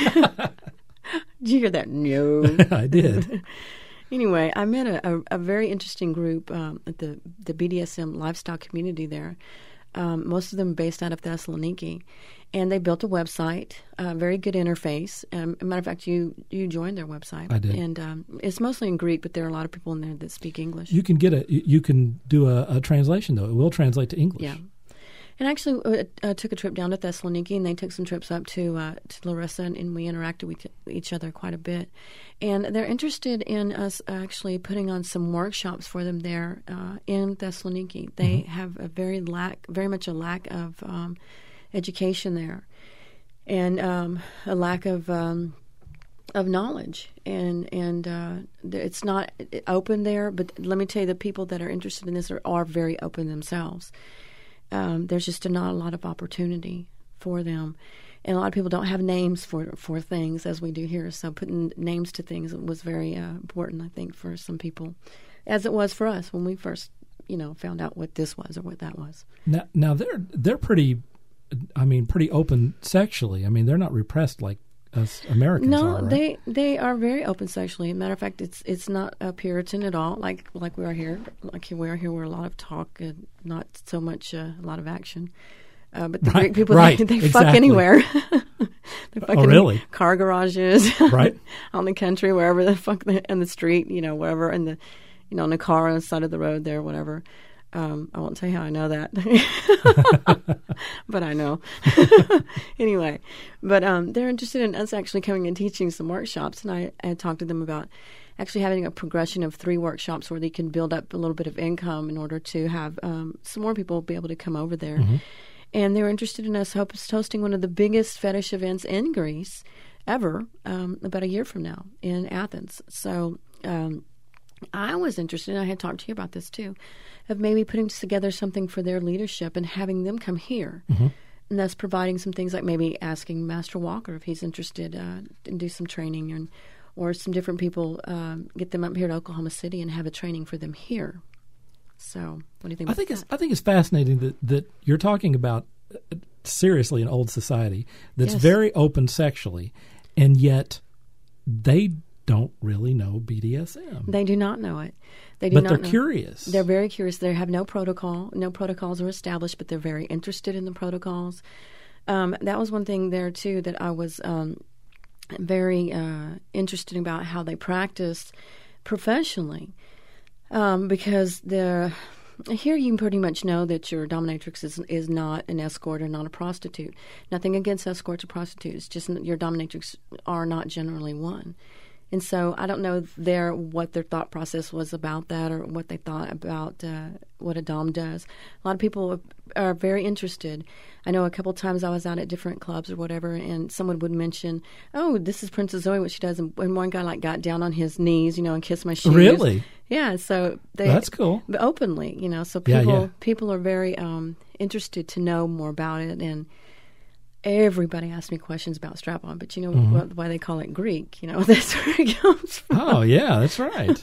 Did you hear that? No. I did. Anyway, I met a, a, a very interesting group um, at the, the B D S M lifestyle community there, um, most of them based out of Thessaloniki. And they built a website, a very good interface. Um, as a matter of fact, you, you joined their website. I did. And um, it's mostly in Greek, but there are a lot of people in there that speak English. You can get a you can do a, a translation though. It will translate to English. Yeah. And actually, uh, uh, took a trip down to Thessaloniki, and they took some trips up to uh, to Larissa, and, and we interacted with each other quite a bit. And they're interested in us actually putting on some workshops for them there uh, in Thessaloniki. They mm-hmm. have a very lack, very much a lack of um, education there, and um, a lack of um, of knowledge. And and uh, it's not open there. But let me tell you, the people that are interested in this are, are very open themselves. Um, there's just not a lot of opportunity for them. And a lot of people don't have names for, for things as we do here. So putting names to things was very uh, important, I think, for some people, as it was for us when we first, you know, found out what this was or what that was. Now, now they're they're pretty, I mean, pretty open sexually. I mean, they're not repressed like us Americans no, are, right? they they are very open sexually. Matter of fact, it's it's not a Puritan at all. Like like we are here, like we are here, we're a lot of talk and not so much uh, a lot of action. Uh, but the right, Greek people, right, they, they exactly. fuck anywhere. They fuck Oh, in really? car garages, Right. on the country, wherever the fuck, they, in the street, you know, wherever, in the you know, in a car on the side of the road there, whatever. Um, I won't tell you how I know that, but I know. Anyway, but um, they're interested in us actually coming and teaching some workshops, and I, I talked to them about actually having a progression of three workshops where they can build up a little bit of income in order to have um, some more people be able to come over there. Mm-hmm. And they were interested in us hosting one of the biggest fetish events in Greece ever um, about a year from now in Athens. So um, I was interested, and I had talked to you about this too, of maybe putting together something for their leadership and having them come here. Mm-hmm. And that's providing some things like maybe asking Master Walker if he's interested uh, and do some training, and or some different people, um, get them up here to Oklahoma City and have a training for them here. So what do you think I about think that? It's, I think it's fascinating that, that you're talking about, uh, seriously, an old society that's Yes. very open sexually, and yet they don't really know B D S M. They do not know it. They do but not they're know. curious. They're very curious. They have no protocol. No protocols are established, but they're very interested in the protocols. Um, that was one thing there, too, that I was um, very uh, interested about how they practice professionally. Um, because the here you pretty much know that your dominatrix is is not an escort or not a prostitute. Nothing against escorts or prostitutes, just your dominatrix are not generally one. And so I don't know their what their thought process was about that, or what they thought about uh, what a dom does. A lot of people are very interested. I know a couple times I was out at different clubs or whatever, and someone would mention, "Oh, this is Princess Zoe, what she does." And one guy like got down on his knees, you know, and kissed my shoes. Really? Yeah. So they, that's cool. But openly, you know. So Yeah, people yeah. people are very um, interested to know more about it, and everybody asks me questions about strap-on, but you know Mm-hmm. what, why they call it Greek? You know, that's where it comes from. Oh, yeah, that's right.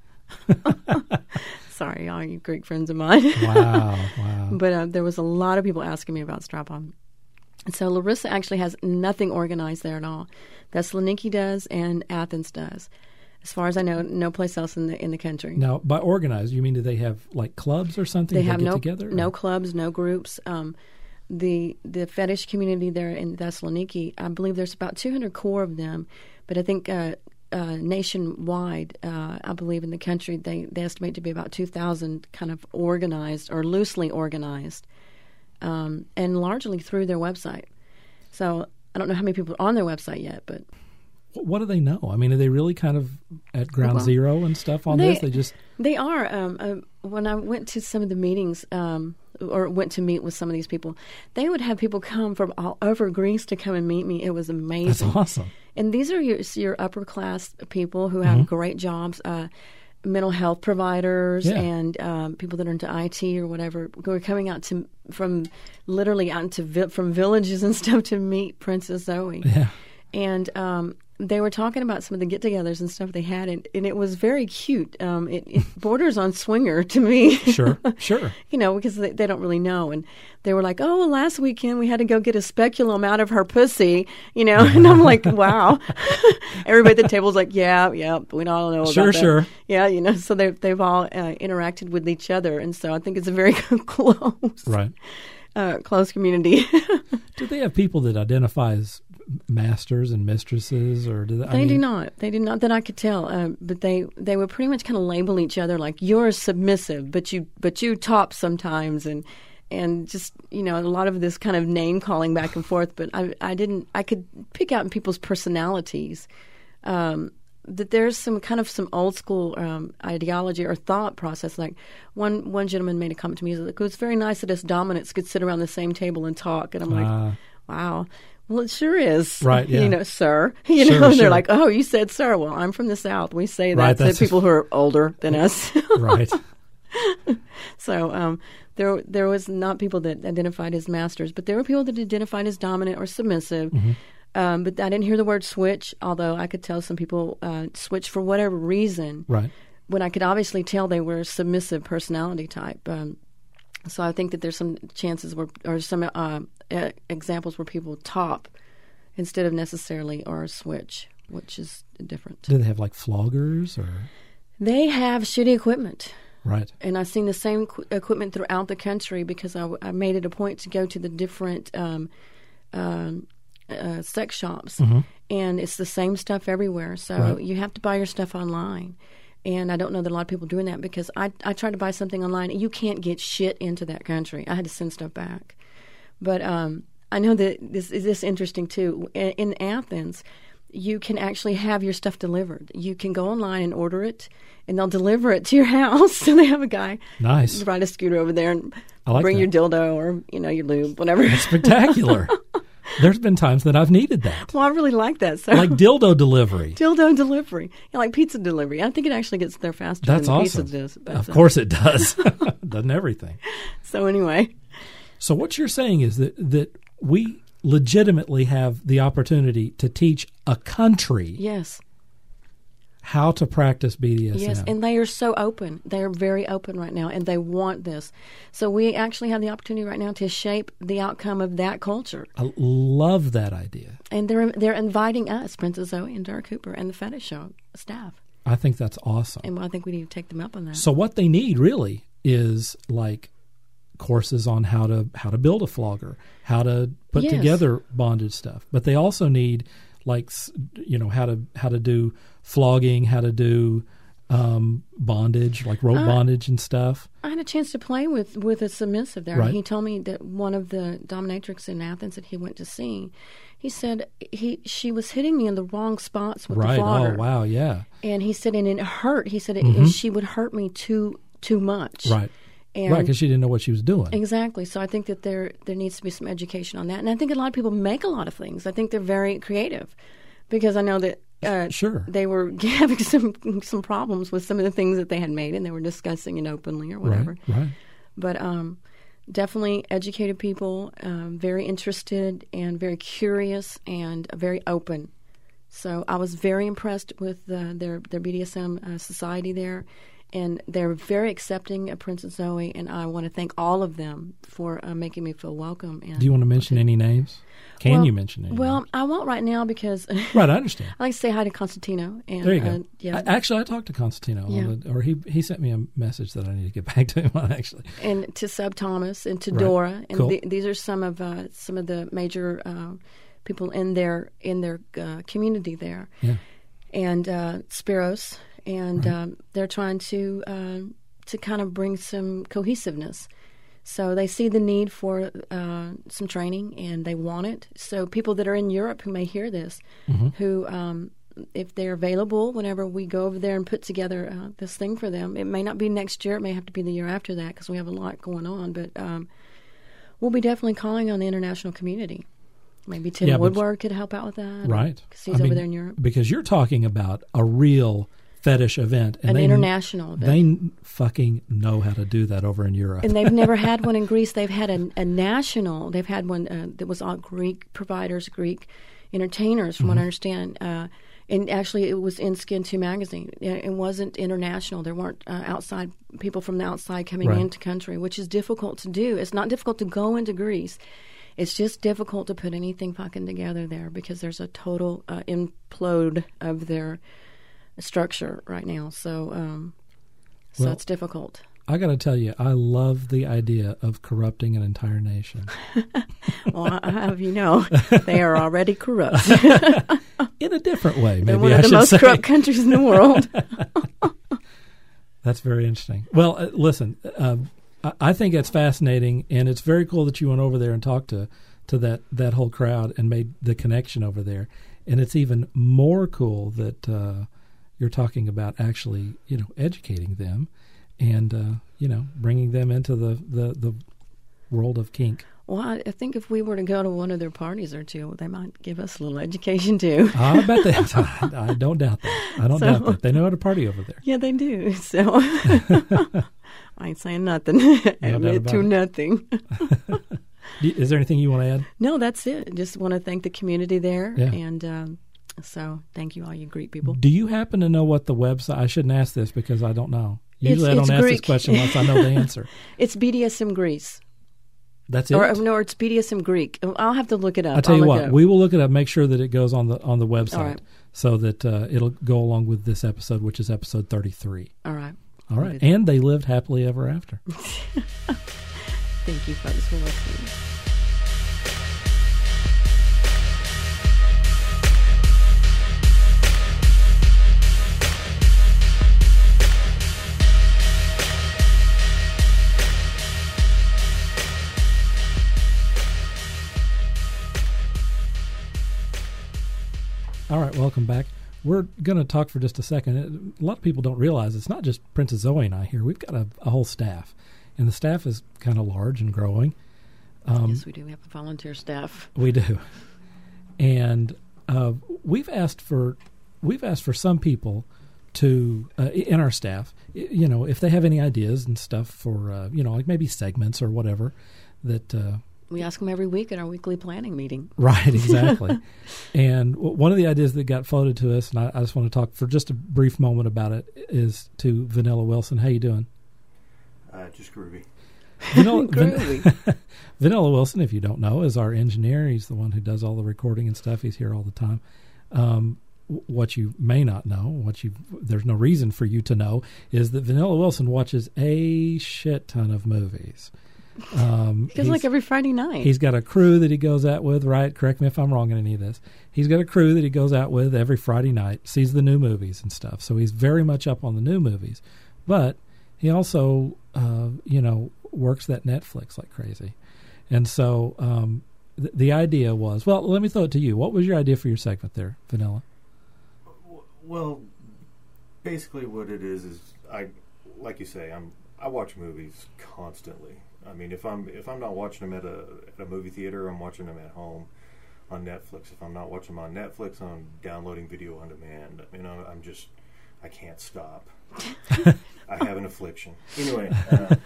Sorry, all you Greek friends of mine. Wow, wow. But uh, there was a lot of people asking me about strap-on. And so Larissa actually has nothing organized there at all. Thessaloniki does, and Athens does. As far as I know, no place else in the in the country. Now, by organized, you mean do they have like clubs or something? They Do have get no together, no or? clubs, no groups. Um, the the fetish community there in Thessaloniki, I believe there's about two hundred core of them, but I think uh, uh, nationwide, uh, I believe in the country, they, they estimate to be about two thousand kind of organized or loosely organized, um, and largely through their website. So I don't know how many people are on their website yet, but What do they know? I mean, are they really kind of at ground Well, zero and stuff on they- this? They just They are. Um, uh, when I went to some of the meetings, um, or went to meet with some of these people, they would have people come from all over Greece to come and meet me. It was that's amazing. awesome. And these are your, your upper class people who have Mm-hmm. great jobs, uh, mental health providers, Yeah. and um, people that are into I T or whatever, who are coming out to from literally out into vi- from villages and stuff to meet Princess Zoe. Yeah. And um, they were talking about some of the get-togethers and stuff they had, and, and it was very cute. Um, it, it borders on swinger to me. Sure, sure. You know, because they, they don't really know. And they were like, oh, well, last weekend we had to go get a speculum out of her pussy, you know. And I'm like, wow. Everybody at the table's like, yeah, yeah, we all know about Sure, that. sure. Yeah, you know, so they've, they've all uh, interacted with each other. And so I think it's a very close, Right. uh, close community. Do they have people that identify as masters and mistresses, or do they? I They mean, do not. They do not that I could tell. Uh, but they they would pretty much kind of label each other like you're submissive, but you but you top sometimes, and and just you know a lot of this kind of name calling back and forth. But I I didn't. I could pick out in people's personalities um, that there's some kind of some old school um, ideology or thought process. Like one one gentleman made a comment to me. He was like, "It was very nice that us dominants could sit around the same table and talk." And I'm like, Ah. wow. Well, it sure is. Right, yeah. You know, sir. You Sure, know, and they're sure. like, oh, you said sir. Well, I'm from the South. We say that Right, to that's- people who are older than us. Right. So um, there there was not people that identified as masters, but there were people that identified as dominant or submissive. Mm-hmm. Um, but I didn't hear the word switch, although I could tell some people uh, switch for whatever reason. Right. When I could obviously tell they were a submissive personality type. Um, so I think that there's some chances where, or some uh, uh, examples where people top instead of necessarily or switch, which is different. Do they have like floggers or? They have shitty equipment. Right. And I've seen the same qu- equipment throughout the country because I, w- I made it a point to go to the different um, um, uh, sex shops, Mm-hmm. and it's the same stuff everywhere. So Right. you have to buy your stuff online. And I don't know that a lot of people are doing that because I, I tried to buy something online and you can't get shit into that country. I had to send stuff back. But um, I know that this is this interesting too. In, in Athens, you can actually have your stuff delivered. You can go online and order it, and they'll deliver it to your house. So they have a guy nice ride a scooter over there and I like bring that. your dildo or you know your lube, whatever. That's spectacular. There's been times that I've needed that. Well, I really like that. So. Like dildo delivery. Dildo delivery. Yeah, like pizza delivery. I think it actually gets there faster That's than the awesome. pizza does. But, Of uh, course it does. Doesn't everything. So anyway. So what you're saying is that, that we legitimately have the opportunity to teach a country Yes. how to practice B D S M. Yes, and they are so open. They are very open right now, and they want this. So we actually have the opportunity right now to shape the outcome of that culture. I love that idea. And they're they're inviting us, Princess Zoe and Dara Cooper, and the Fetish Show staff. I think that's awesome. And I think we need to take them up on that. So what they need really is like courses on how to how to build a flogger, how to put Yes. together bondage stuff. But they also need like s- you know how to how to do flogging, how to do um, bondage, like rope Uh, bondage and stuff. I had a chance to play with, with a submissive there. Right. He told me that one of the dominatrix in Athens that he went to see, he said he she was hitting me in the wrong spots with Right. the flogger. Oh wow. Yeah. And he said, and it hurt. He said, it, Mhm. she would hurt me too too much. Right. And Right. Because she didn't know what she was doing. Exactly. So I think that there there needs to be some education on that. And I think a lot of people make a lot of things. I think they're very creative because I know that uh, Sure. they were having some some problems with some of the things that they had made and they were discussing it openly or whatever. Right. Right. But um, definitely educated people, um, very interested and very curious and very open. So I was very impressed with uh, their, their B D S M uh, society there. And they're very accepting of Princess Zoe, and I want to thank all of them for uh, making me feel welcome. And Do you want to mention any names? Can well, you mention any? Well, names? I won't right now because Right, I understand. I like to say hi to Constantino. And, There you go. Uh, yeah, I, actually, I talked to Constantino, Yeah. on the, or he he sent me a message that I need to get back to him on. Actually, and to Sub Thomas and to Right. Dora, and Cool. the, these are some of uh, some of the major uh, people in their in their uh, community there, yeah. and uh, Spiros, and Right. um, they're trying to uh, to kind of bring some cohesiveness. So they see the need for uh, some training, and they want it. So people that are in Europe who may hear this, Mm-hmm. who um, if they're available, whenever we go over there and put together uh, this thing for them, it may not be next year. It may have to be the year after that because we have a lot going on. But um, we'll be definitely calling on the international community. Maybe Tim Yeah, but- Woodward could help out with that. Right. Because he's I over mean, there in Europe. Because you're talking about a real fetish event. And An they, international event. They n- fucking know how to do that over in Europe. And they've never had one in Greece. They've had a, a national. They've had one uh, that was all Greek providers, Greek entertainers, from Mm-hmm. what I understand. Uh, and actually, it was in Skin two magazine. It, it wasn't international. There weren't uh, outside people from the outside coming Right. into country, which is difficult to do. It's not difficult to go into Greece. It's just difficult to put anything fucking together there because there's a total uh, implode of their structure right now. So, um, so Well, it's difficult. I got to tell you, I love the idea of corrupting an entire nation. Well, I have you know, they are already corrupt. In a different way, They're maybe one I of the should most say. corrupt countries in the world. That's very interesting. Well, uh, listen, uh, I, I think it's fascinating, and it's very cool that you went over there and talked to, to that, that whole crowd and made the connection over there. And it's even more cool that uh, you're talking about actually, you know, educating them and, uh, you know, bringing them into the, the, the world of kink. Well, I, I think if we were to go to one of their parties or two, they might give us a little education too. I bet they. I, I don't doubt that. I don't So- doubt that. They know how to party over there. Yeah, they do. So I ain't saying nothing. Admit about to it. nothing. Do- Is there anything you want to add? No, that's it. Just want to thank the community there. Yeah. And um, so thank you, all you Greek people. Do you happen to know what the website? I shouldn't ask this because I don't know. It's- Usually I don't it's ask this Greek. question unless I know the answer. It's B D S M Greece. That's it. Or, no, it's B D S M Greek. I'll have to look it up. I'll tell you look what, it up. we will look it up. Make sure that it goes on the on the website All right. so that uh, it'll go along with this episode, which is episode thirty-three. All right. All right, and they lived happily ever after. Thank you, folks, for listening. welcome back. We're going to talk for just a second. A lot of people don't realize it's not just Princess Zoe and I here. We've got a, a whole staff, and the staff is kind of large and growing. Um, yes, we do. We have a volunteer staff. We do, and uh, we've asked for we've asked for some people to uh, in our staff, you know, if they have any ideas and stuff for uh, you know, like maybe segments or whatever that. Uh, We ask them every week at our weekly planning meeting. Right, exactly. And w- one of the ideas that got floated to us, and I, I just want to talk for just a brief moment about it, is to Vanilla Wilson. How you doing? Uh, just groovy. Vanilla, Groovy. Van- Vanilla Wilson, if you don't know, is our engineer. He's the one who does all the recording and stuff. He's here all the time. Um, w- what you may not know, what you there's no reason for you to know, is that Vanilla Wilson watches a shit ton of movies. Um, Because like every Friday night. He's got a crew that he goes out with, right? Correct me if I'm wrong in any of this. He's got a crew that he goes out with every Friday night, sees the new movies and stuff. So he's very much up on the new movies. But he also, uh, you know, works that Netflix like crazy. And so um, th- the idea was, well, let me throw it to you. What was your idea for your segment there, Vanilla? Well, basically what it is is I, like you say, I'm I watch movies constantly. I mean, if I'm if I'm not watching them at a at a movie theater, I'm watching them at home on Netflix. If I'm not watching them on Netflix, I'm downloading video on demand. You know, I'm just I can't stop. I have an affliction. Anyway, uh,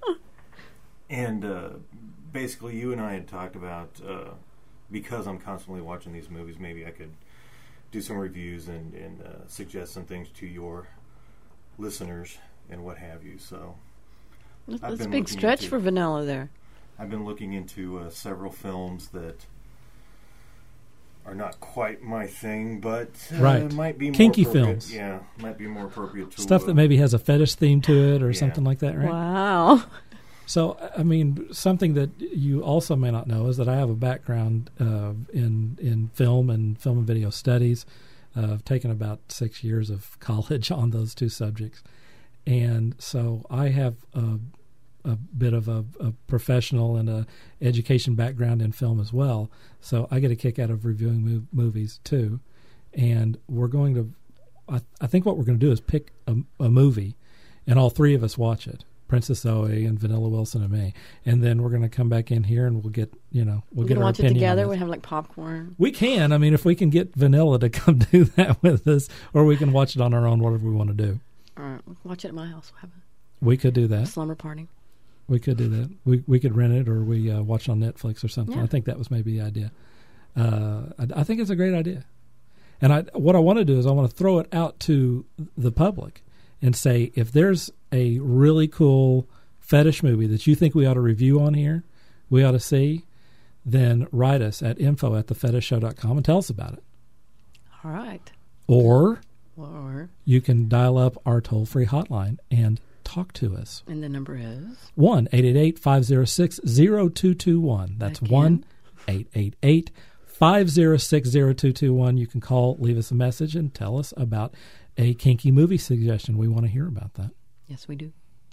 and uh, basically, you and I had talked about uh, because I'm constantly watching these movies, maybe I could do some reviews and and uh, suggest some things to your listeners and what have you. So. That's I've a been big looking stretch into- for Vanilla there. I've been looking into uh, several films that are not quite my thing, but uh, Right. might be more Kinky appropriate- films. Yeah, might be more appropriate to Stuff uh, that maybe has a fetish theme to it or Yeah. something like that, right? Wow. So, I mean, something that you also may not know is that I have a background uh, in in film and film and video studies. Uh, I've taken about six years of college on those two subjects. And so I have a, a bit of a, a professional and a education background in film as well. So I get a kick out of reviewing mov- movies too. And we're going to, I, I think what we're going to do is pick a, a movie and all three of us watch it. Princess Zoe and Vanilla Wilson and me. And then we're going to come back in here and we'll get, you know, we'll We're get going to our watch it opinion on together. this. We have like popcorn. We can. I mean, if we can get Vanilla to come do that with us, or we can watch it on our own, whatever we want to do. All right. We'll watch it at my house. We'll have We could do a that. slumber party. We could do that. We we could rent it, or we uh, watch it on Netflix or something. Yeah. I think that was maybe the idea. Uh, I, I think it's a great idea. And I, what I want to do is I want to throw it out to the public and say, if there's a really cool fetish movie that you think we ought to review on here, we ought to see, then write us at info at the fetish show dot com and tell us about it. All right. Or Or, you can dial up our toll-free hotline and talk to us. and the number is? one eight eight eight, five oh six, oh two two one. That's Again? one eight eight eight, five oh six, oh two two one. You can call, leave us a message, and tell us about a kinky movie suggestion. We want to hear about that. Yes, we do.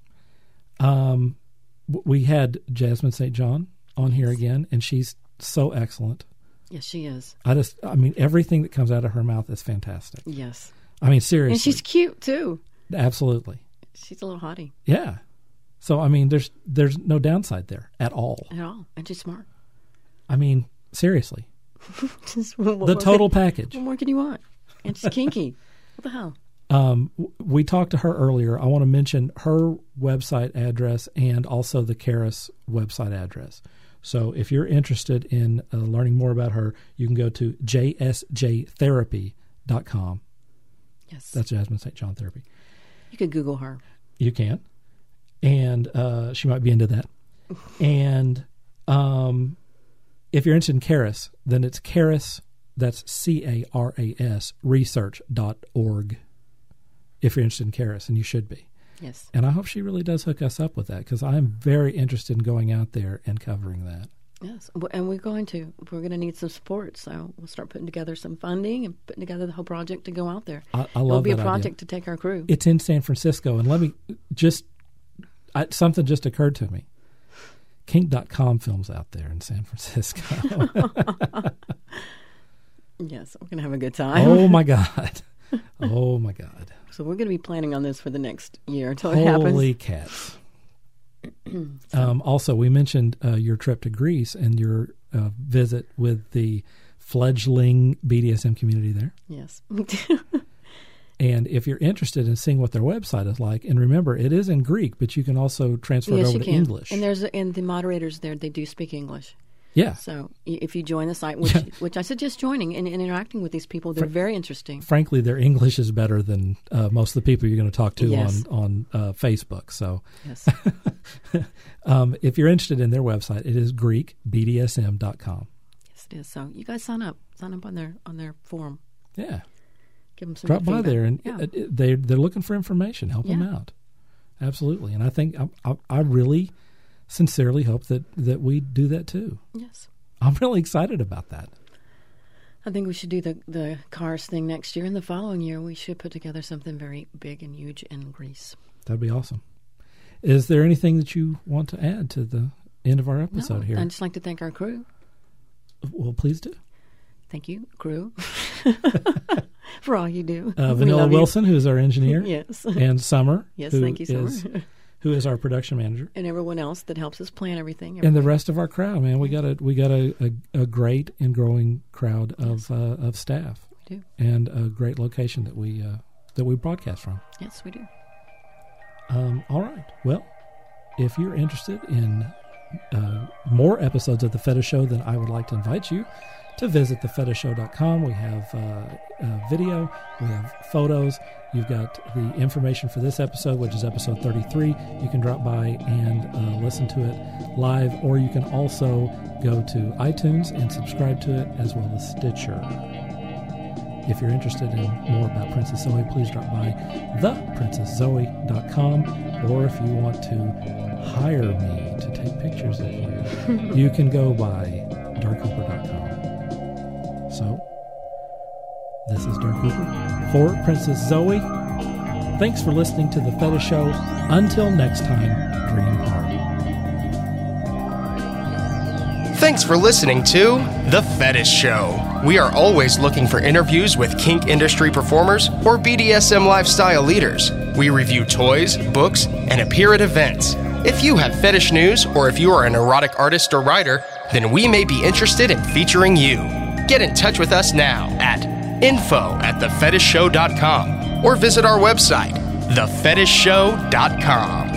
Um, w- we had Jasmine Saint John on here again, and she's so excellent. Yes, she is. I just, I mean, everything that comes out of her mouth is fantastic. Yes. I mean, seriously. And she's cute, too. Absolutely. She's a little hottie Yeah. So, I mean, there's there's no downside there at all. at all. And she's smart. I mean, seriously. Just, what The more total can- package. What more can you want? And she's kinky. What the hell? Um, w- we talked to her earlier. I want to mention her website address and also the Karis website address. So if you're interested in uh, learning more about her, you can go to j s j therapy dot com. Yes. That's Jasmine Saint John Therapy. You could Google her. You can. And uh, she might be into that. And um, if you're interested in Karis, then it's Karis, that's C A R A S, research dot org. If you're interested in Karis, and you should be. Yes. And I hope she really does hook us up with that, because I'm very interested in going out there and covering that. Yes. W- And we're going to. We're going to need some support. So we'll start putting together some funding and putting together the whole project to go out there. I, I It'll love be a that project idea. to take our crew. It's in San Francisco, and let me just, I, something just occurred to me. Kink dot com films out there in San Francisco. Yes, we're going to have a good time. Oh, my God. Oh, my God. So we're going to be planning on this for the next year until it happens. Holy cats. um, also, we mentioned uh, your trip to Greece and your uh, visit with the fledgling B D S M community there. Yes. And if you're interested in seeing what their website is like, and remember, it is in Greek, but you can also transfer yes, it over you to can. English. And there's and the moderators there, they do speak English. Yeah. So i- if you join the site, which which I suggest joining and, and interacting with these people, they're very interesting. Frankly, their English is better than uh, most of the people you're going to talk to Yes. on, on uh, Facebook. So Yes. um, if you're interested in their website, it is greek b d s m dot com. Yes, it is. So you guys sign up. Sign up on their on their forum. Yeah. Give them some Drop good by feedback. there, and yeah. it, it, they, they're looking for information. Help them Yeah. out. Absolutely. And I think I, I, I really sincerely hope that, that we do that too. Yes. I'm really excited about that. I think we should do the, the cars thing next year. And the following year, we should put together something very big and huge in Greece. That'd be awesome. Is there anything that you want to add to the end of our episode no, here? I'd just like to thank our crew. Well, please do. Thank you, crew, for all you do. Uh, We Vanilla love you. Wilson, who's our engineer. Yes. And Summer. Yes, who thank you, Summer. is- who is our production manager. And everyone else that helps us plan everything. And the rest of our crowd, man. We got a we got a, a, a great and growing crowd of uh, of staff. We do. And a great location that we uh, that we broadcast from. Yes, we do. Um, all right. Well, if you're interested in uh, more episodes of The Fetish Show, then I would like to invite you to visit the fetish show dot com. We have uh, uh, video, we have photos. You've got the information for this episode, which is episode thirty-three. You can drop by and uh, listen to it live, or you can also go to iTunes and subscribe to it, as well as Stitcher. If you're interested in more about Princess Zoe, please drop by the princess zoe dot com, or if you want to hire me to take pictures of you, you can go by dark hooper dot com. So, this is Dark Hooper for Princess Zoe. Thanks for listening to The Fetish Show. Until next time, dream hard. Thanks for listening to The Fetish Show. We are always looking for interviews with kink industry performers or B D S M lifestyle leaders. We review toys, books, and appear at events. If you have fetish news, or if you are an erotic artist or writer, then we may be interested in featuring you. Get in touch with us now at info at the fetish show dot com or visit our website, the fetish show dot com.